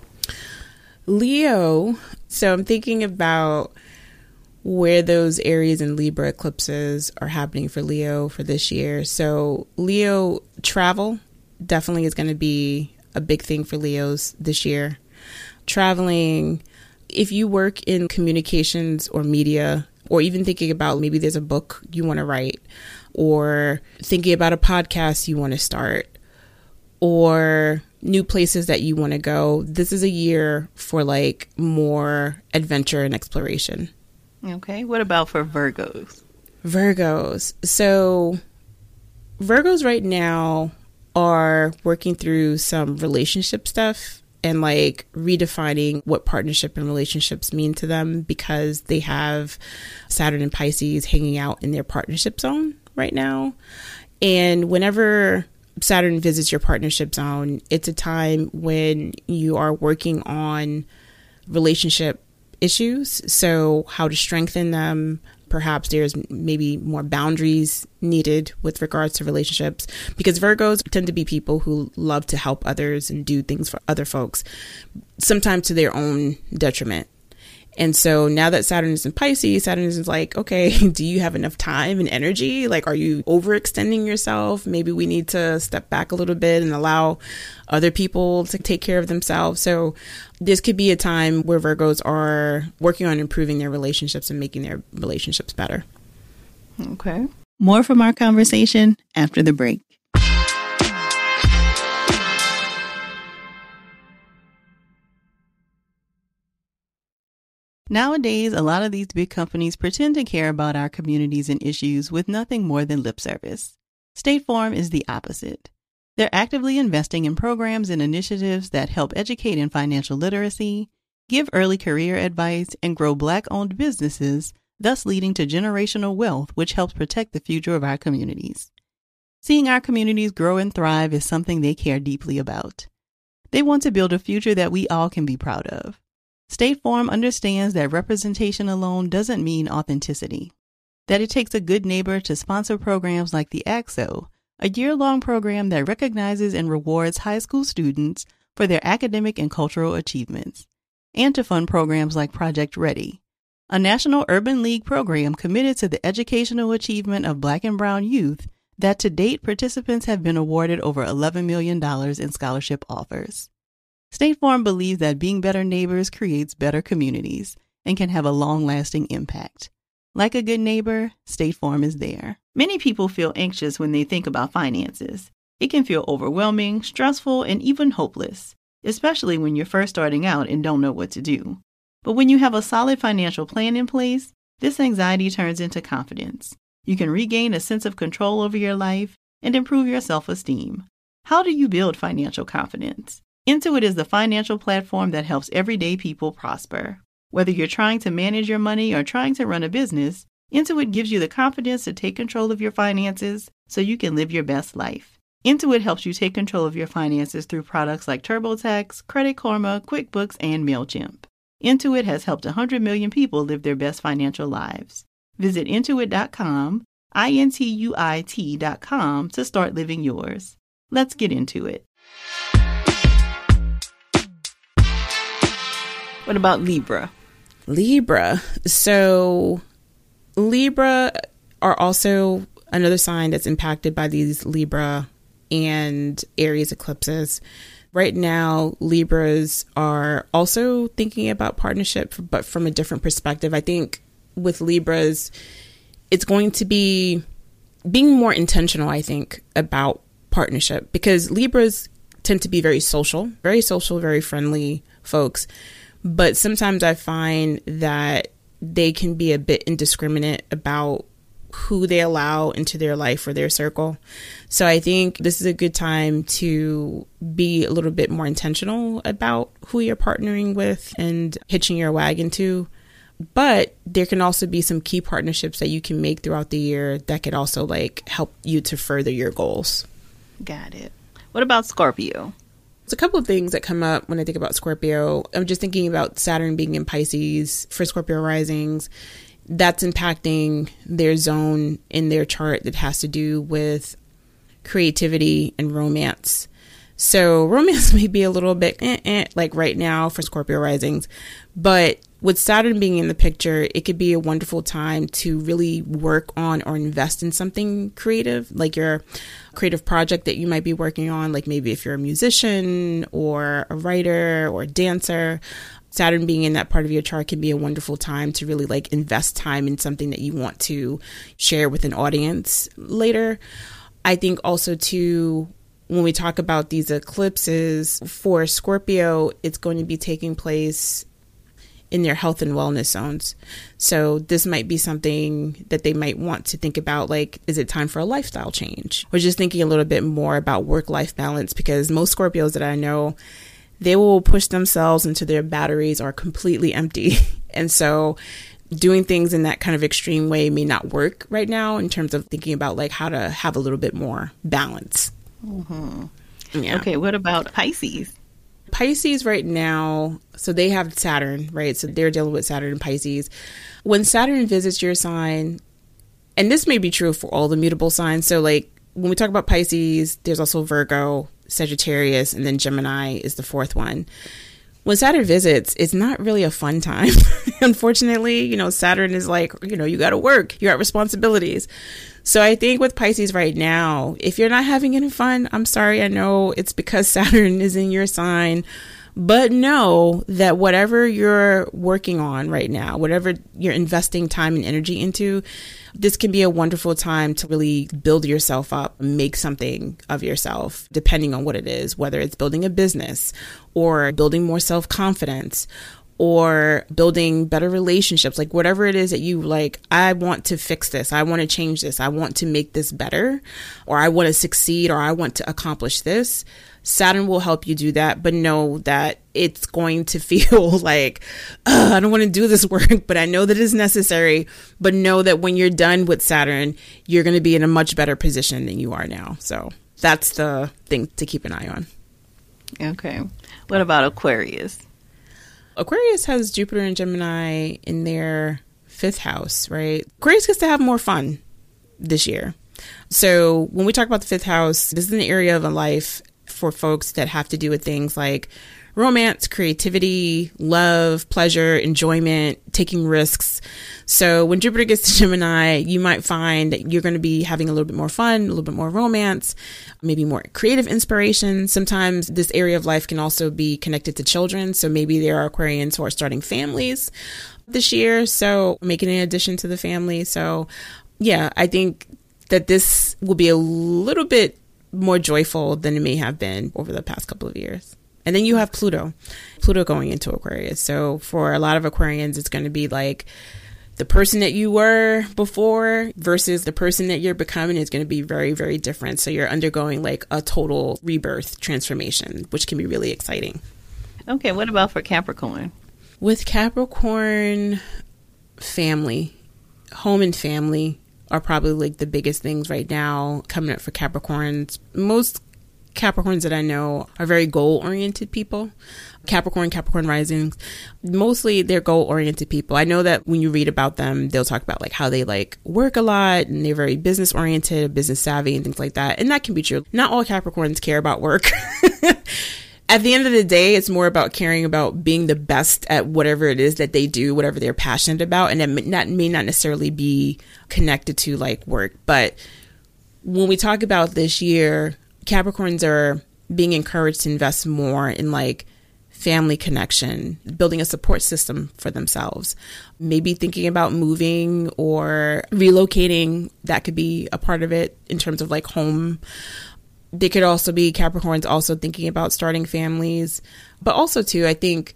Speaker 4: Leo. So I'm thinking about where those Aries and Libra eclipses are happening for Leo for this year. So Leo travel definitely is going to be a big thing for Leos this year. Traveling, if you work in communications or media, or even thinking about maybe there's a book you want to write, or thinking about a podcast you want to start, or new places that you want to go, this is a year for like more adventure and exploration.
Speaker 2: Okay. What about for Virgos?
Speaker 4: Virgos. So Virgos right now are working through some relationship stuff and like redefining what partnership and relationships mean to them, because they have Saturn and Pisces hanging out in their partnership zone right now. And whenever Saturn visits your partnership zone, it's a time when you are working on relationship issues. So how to strengthen them, perhaps there's maybe more boundaries needed with regards to relationships, because Virgos tend to be people who love to help others and do things for other folks, sometimes to their own detriment. And so now that Saturn is in Pisces, Saturn is like, okay, do you have enough time and energy? Like, are you overextending yourself? Maybe we need to step back a little bit and allow other people to take care of themselves. So this could be a time where Virgos are working on improving their relationships and making their relationships better.
Speaker 2: Okay. More from our conversation after the break. Nowadays, a lot of these big companies pretend to care about our communities and issues with nothing more than lip service. State Farm is the opposite. They're actively investing in programs and initiatives that help educate in financial literacy, give early career advice, and grow Black-owned businesses, thus leading to generational wealth, which helps protect the future of our communities. Seeing our communities grow and thrive is something they care deeply about. They want to build a future that we all can be proud of. State Farm understands that representation alone doesn't mean authenticity, that it takes a good neighbor to sponsor programs like the A C S O, a year-long program that recognizes and rewards high school students for their academic and cultural achievements, and to fund programs like Project Ready, a National Urban League program committed to the educational achievement of Black and Brown youth that to date participants have been awarded over eleven million dollars in scholarship offers. State Farm believes that being better neighbors creates better communities and can have a long-lasting impact. Like a good neighbor, State Farm is there. Many people feel anxious when they think about finances. It can feel overwhelming, stressful, and even hopeless, especially when you're first starting out and don't know what to do. But when you have a solid financial plan in place, this anxiety turns into confidence. You can regain a sense of control over your life and improve your self-esteem. How do you build financial confidence? Intuit is the financial platform that helps everyday people prosper. Whether you're trying to manage your money or trying to run a business, Intuit gives you the confidence to take control of your finances so you can live your best life. Intuit helps you take control of your finances through products like TurboTax, Credit Karma, QuickBooks, and MailChimp. Intuit has helped one hundred million people live their best financial lives. Visit intuit dot com, I N T U I T dot com to start living yours. Let's get into it. What about Libra?
Speaker 4: Libra. So Libra are also another sign that's impacted by these Libra and Aries eclipses. Right now, Libras are also thinking about partnership, but from a different perspective. I think with Libras, it's going to be being more intentional, I think, about partnership, because Libras tend to be very social, very social, very friendly folks. But sometimes I find that they can be a bit indiscriminate about who they allow into their life or their circle. So I think this is a good time to be a little bit more intentional about who you're partnering with and hitching your wagon to. But there can also be some key partnerships that you can make throughout the year that could also like help you to further your goals.
Speaker 2: Got it. What about Scorpio?
Speaker 4: There's a couple of things that come up when I think about Scorpio. I'm just thinking about Saturn being in Pisces for Scorpio risings. That's impacting their zone in their chart that has to do with creativity and romance. So romance may be a little bit eh, eh, like right now for Scorpio risings, but with Saturn being in the picture, it could be a wonderful time to really work on or invest in something creative, like your creative project that you might be working on, like maybe if you're a musician or a writer or a dancer. Saturn being in that part of your chart can be a wonderful time to really like invest time in something that you want to share with an audience later. I think also too, when we talk about these eclipses for Scorpio, it's going to be taking place in their health and wellness zones. So this might be something that they might want to think about, like, is it time for a lifestyle change? Or just thinking a little bit more about work-life balance, because most Scorpios that I know, they will push themselves until their batteries are completely empty. And so doing things in that kind of extreme way may not work right now in terms of thinking about like how to have a little bit more balance.
Speaker 2: Mm-hmm.
Speaker 4: Yeah.
Speaker 2: Okay, what about Pisces?
Speaker 4: Pisces right now, so they have Saturn, right? So they're dealing with Saturn and Pisces. When Saturn visits your sign, and this may be true for all the mutable signs. So like when we talk about Pisces, there's also Virgo, Sagittarius, and then Gemini is the fourth one. When Saturn visits, it's not really a fun time. Unfortunately, you know, Saturn is like, you know, you got to work, you got responsibilities. So I think with Pisces right now, if you're not having any fun, I'm sorry. I know it's because Saturn is in your sign, but know that whatever you're working on right now, whatever you're investing time and energy into, this can be a wonderful time to really build yourself up, make something of yourself, depending on what it is, whether it's building a business or building more self-confidence or building better relationships, like whatever it is that you like, I want to fix this. I want to change this. I want to make this better, or I want to succeed, or I want to accomplish this. Saturn will help you do that, but know that it's going to feel like, I don't want to do this work, but I know that it's necessary. But know that when you're done with Saturn, you're going to be in a much better position than you are now. So that's the thing to keep an eye on.
Speaker 2: Okay. What about Aquarius?
Speaker 4: Aquarius has Jupiter and Gemini in their fifth house, right? Aquarius gets to have more fun this year. So when we talk about the fifth house, this is an area of a life for folks that have to do with things like romance, creativity, love, pleasure, enjoyment, taking risks. So when Jupiter gets to Gemini, you might find that you're going to be having a little bit more fun, a little bit more romance, maybe more creative inspiration. Sometimes this area of life can also be connected to children. So maybe there are Aquarians who are starting families this year, so making an addition to the family. So yeah, I think that this will be a little bit more joyful than it may have been over the past couple of years. And then you have Pluto, Pluto going into Aquarius. So for a lot of Aquarians, it's going to be like the person that you were before versus the person that you're becoming is going to be very, very different. So you're undergoing like a total rebirth transformation, which can be really exciting.
Speaker 2: Okay. What about for Capricorn?
Speaker 4: With Capricorn, family, home and family are probably like the biggest things right now coming up for Capricorns. Most Capricorns that I know are very goal-oriented people. Capricorn, Capricorn risings, mostly they're goal-oriented people. I know that when you read about them, they'll talk about like how they like work a lot and they're very business-oriented, business savvy and things like that. And that can be true. Not all Capricorns care about work. At the end of the day, it's more about caring about being the best at whatever it is that they do, whatever they're passionate about. And that may not, may not necessarily be connected to like work. But when we talk about this year, Capricorns are being encouraged to invest more in like family connection, building a support system for themselves, maybe thinking about moving or relocating. That could be a part of it in terms of like home. They could also be Capricorns also thinking about starting families. But also, too, I think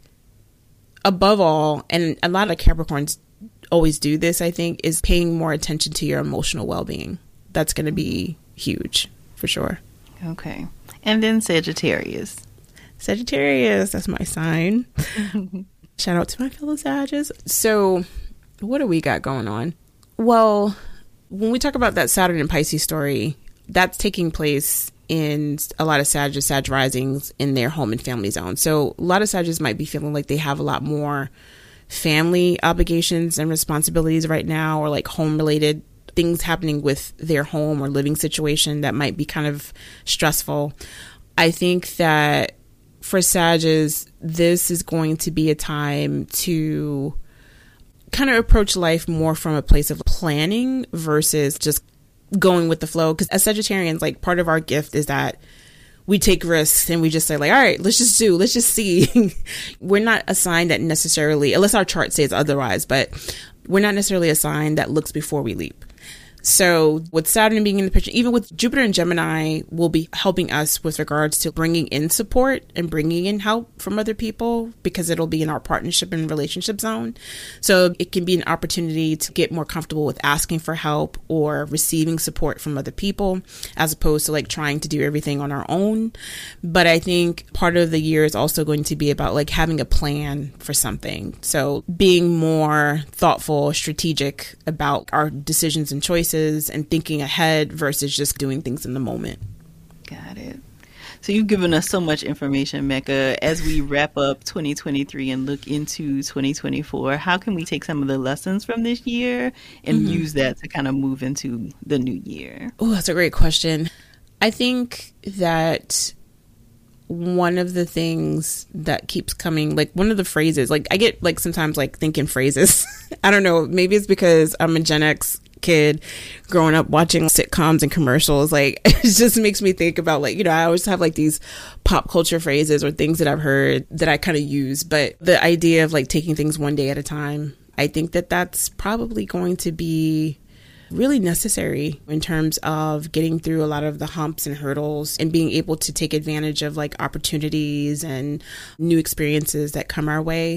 Speaker 4: above all, and a lot of Capricorns always do this, I think, is paying more attention to your emotional well-being. That's going to be huge for sure.
Speaker 2: Okay. And then Sagittarius.
Speaker 4: Sagittarius, that's my sign. Shout out to my fellow Sagittarius. So what do we got going on? Well, when we talk about that Saturn and Pisces story, that's taking place in a lot of Sag, Sag risings in their home and family zone. So a lot of Sagittarius might be feeling like they have a lot more family obligations and responsibilities right now, or like home related things happening with their home or living situation that might be kind of stressful. I think that for Sagittarius, this is going to be a time to kind of approach life more from a place of planning versus just going with the flow. Because as Sagittarians, like part of our gift is that we take risks and we just say like, all right, let's just do, let's just see. We're not a sign that necessarily, unless our chart says otherwise, but we're not necessarily a sign that looks before we leap. So with Saturn being in the picture, even with Jupiter and Gemini will be helping us with regards to bringing in support and bringing in help from other people, because it'll be in our partnership and relationship zone. So it can be an opportunity to get more comfortable with asking for help or receiving support from other people, as opposed to like trying to do everything on our own. But I think part of the year is also going to be about like having a plan for something. So being more thoughtful, strategic about our decisions and choices, and thinking ahead versus just doing things in the moment.
Speaker 2: Got it. So you've given us so much information, Mecca. As we wrap up twenty twenty-three and look into twenty twenty-four, how can we take some of the lessons from this year and mm-hmm. use that to kind of move into the new year?
Speaker 4: Oh, that's a great question. I think that one of the things that keeps coming, like one of the phrases, like I get like sometimes like thinking phrases. I don't know, maybe it's because I'm a Gen X kid growing up watching sitcoms and commercials. Like it just makes me think about like, you know, I always have like these pop culture phrases or things that I've heard that I kind of use. But the idea of like taking things one day at a time, I think that that's probably going to be really necessary in terms of getting through a lot of the humps and hurdles and being able to take advantage of like opportunities and new experiences that come our way.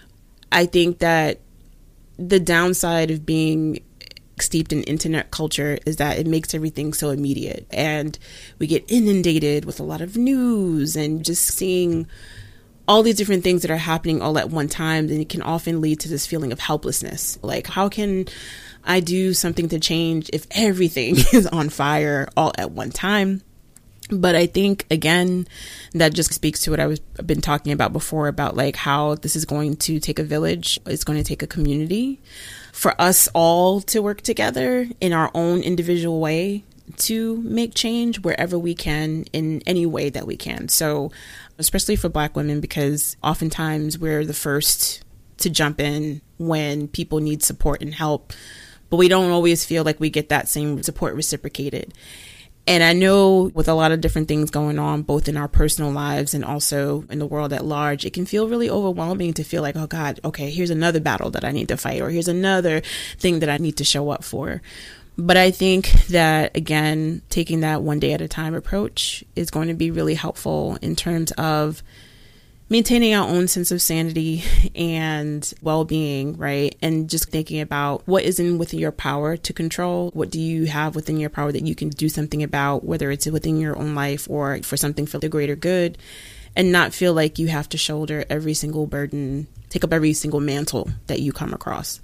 Speaker 4: I think that the downside of being steeped in internet culture is that it makes everything so immediate, and we get inundated with a lot of news and just seeing all these different things that are happening all at one time. Then it can often lead to this feeling of helplessness. Like, how can I do something to change if everything is on fire all at one time? But I think, again, that just speaks to what I was I've been talking about before, about like how this is going to take a village. It's going to take a community for us all to work together in our own individual way to make change wherever we can, in any way that we can. So especially for Black women, because oftentimes we're the first to jump in when people need support and help, but we don't always feel like we get that same support reciprocated. And I know with a lot of different things going on, both in our personal lives and also in the world at large, it can feel really overwhelming to feel like, oh God, okay, here's another battle that I need to fight, or here's another thing that I need to show up for. But I think that, again, taking that one day at a time approach is going to be really helpful in terms of maintaining our own sense of sanity and well-being, right? And just thinking about what is in within your power to control. What do you have within your power that you can do something about, whether it's within your own life or for something for the greater good, and not feel like you have to shoulder every single burden, take up every single mantle that you come across.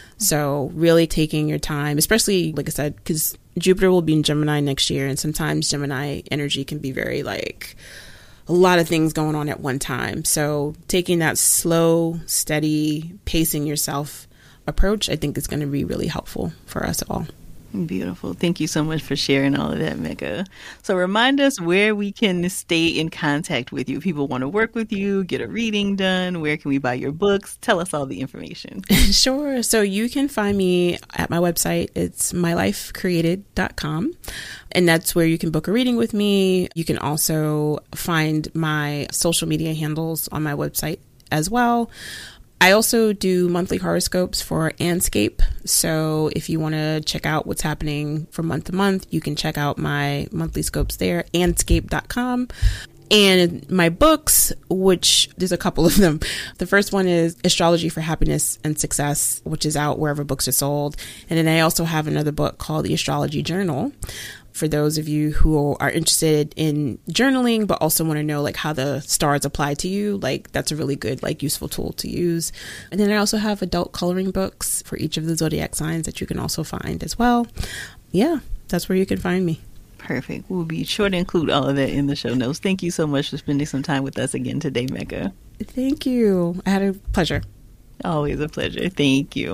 Speaker 4: So really taking your time, especially, like I said, because Jupiter will be in Gemini next year, and sometimes Gemini energy can be very like a lot of things going on at one time. So taking that slow, steady, pacing yourself approach, I think is going to be really helpful for us all.
Speaker 2: Beautiful. Thank you so much for sharing all of that, Mecca. So remind us where we can stay in contact with you. If people want to work with you, get a reading done, where can we buy your books? Tell us all the information.
Speaker 4: Sure. So you can find me at my website. It's my life created dot com. And that's where you can book a reading with me. You can also find my social media handles on my website as well. I also do monthly horoscopes for Anscape. So if you want to check out what's happening from month to month, you can check out my monthly scopes there, anscape dot com. And my books, which there's a couple of them. The first one is Astrology for Happiness and Success, which is out wherever books are sold. And then I also have another book called The Astrology Journal, for those of you who are interested in journaling, but also want to know like how the stars apply to you. Like that's a really good, like useful tool to use. And then I also have adult coloring books for each of the zodiac signs that you can also find as well. Yeah, that's where you can find me.
Speaker 2: Perfect. We'll be sure to include all of that in the show notes. Thank you so much for spending some time with us again today, Mecca.
Speaker 4: Thank you. I had a pleasure.
Speaker 2: Always a pleasure. Thank you.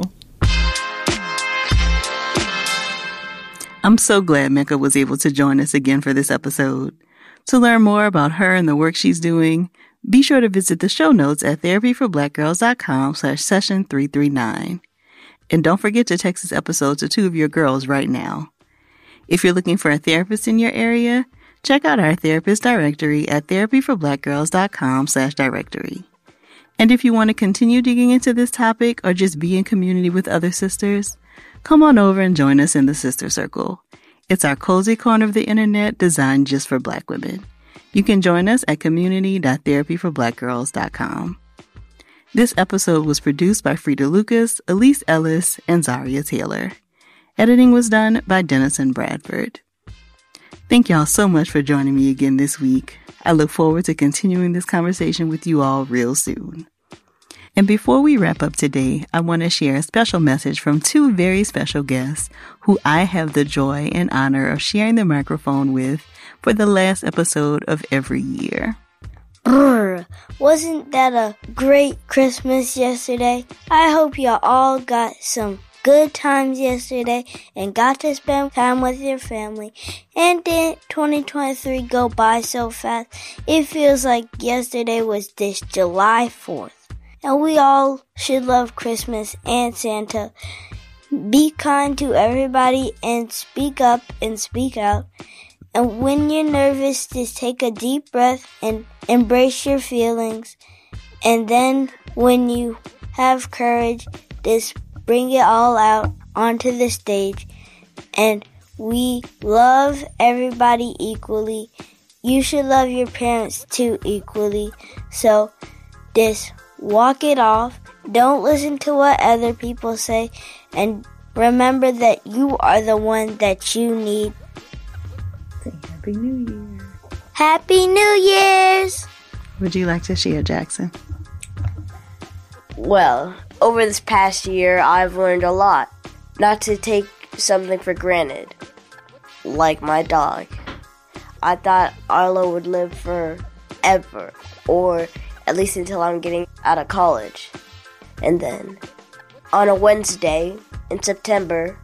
Speaker 2: I'm so glad Mecca was able to join us again for this episode. To learn more about her and the work she's doing, be sure to visit the show notes at therapy for black girls dot com slash session three three nine. And don't forget to text this episode to two of your girls right now. If you're looking for a therapist in your area, check out our therapist directory at therapy for black girls dot com slash directory. And if you want to continue digging into this topic or just be in community with other sisters, come on over and join us in the Sister Circle. It's our cozy corner of the internet designed just for Black women. You can join us at community dot therapy for black girls dot com. This episode was produced by Frida Lucas, Elise Ellis, and Zaria Taylor. Editing was done by Dennison Bradford. Thank y'all so much for joining me again this week. I look forward to continuing this conversation with you all real soon. And before we wrap up today, I want to share a special message from two very special guests who I have the joy and honor of sharing the microphone with for the last episode of every year.
Speaker 1: Brr, wasn't that a great Christmas yesterday? I hope y'all all got some good times yesterday and got to spend time with your family. And did twenty twenty-three go by so fast? It feels like yesterday was this July fourth. And we all should love Christmas and Santa. Be kind to everybody and speak up and speak out. And when you're nervous, just take a deep breath and embrace your feelings. And then when you have courage, just bring it all out onto the stage. And we love everybody equally. You should love your parents too equally. So just walk it off. Don't listen to what other people say. And remember that you are the one that you need.
Speaker 2: Happy New Year.
Speaker 1: Happy New Year's!
Speaker 2: Would you like to share, Jackson?
Speaker 5: Well, over this past year, I've learned a lot. Not to take something for granted. Like my dog. I thought Arlo would live forever. Or at least until I'm getting out of college. And then, on a Wednesday in September,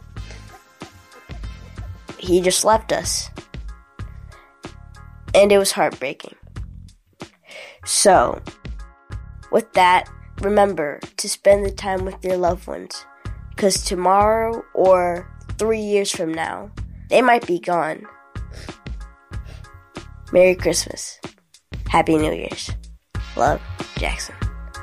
Speaker 5: he just left us. And it was heartbreaking. So, with that, remember to spend the time with your loved ones. Because tomorrow or three years from now, they might be gone. Merry Christmas. Happy New Year's. Love, Jackson.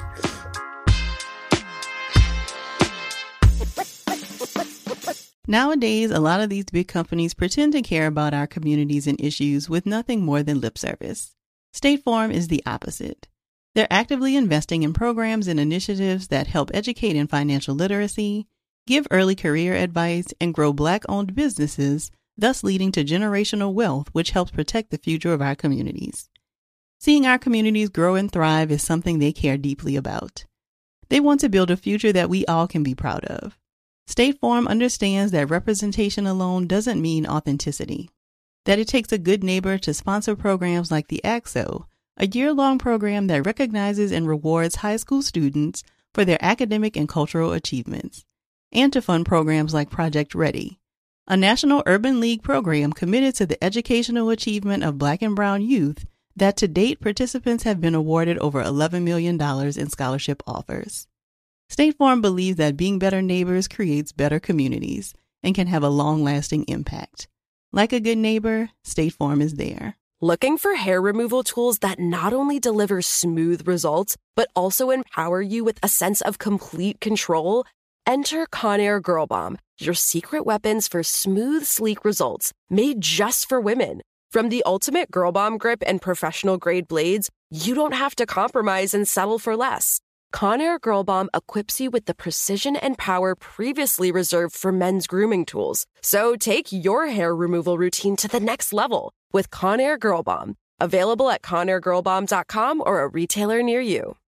Speaker 2: Nowadays, a lot of these big companies pretend to care about our communities and issues with nothing more than lip service. State Farm is the opposite. They're actively investing in programs and initiatives that help educate in financial literacy, give early career advice, and grow Black-owned businesses, thus leading to generational wealth, which helps protect the future of our communities. Seeing our communities grow and thrive is something they care deeply about. They want to build a future that we all can be proud of. State Farm understands that representation alone doesn't mean authenticity, that it takes a good neighbor to sponsor programs like the A C S O, a year-long program that recognizes and rewards high school students for their academic and cultural achievements, and to fund programs like Project Ready, a National Urban League program committed to the educational achievement of Black and Brown youth that to date participants have been awarded over eleven million dollars in scholarship offers. State Farm believes that being better neighbors creates better communities and can have a long-lasting impact. Like a good neighbor, State Farm is there.
Speaker 6: Looking for hair removal tools that not only deliver smooth results, but also empower you with a sense of complete control? Enter Conair Girl Bomb, your secret weapons for smooth, sleek results, made just for women. From the ultimate Girl Bomb grip and professional-grade blades, you don't have to compromise and settle for less. Conair Girl Bomb equips you with the precision and power previously reserved for men's grooming tools. So take your hair removal routine to the next level with Conair Girl Bomb. Available at conair girl bomb dot com or a retailer near you.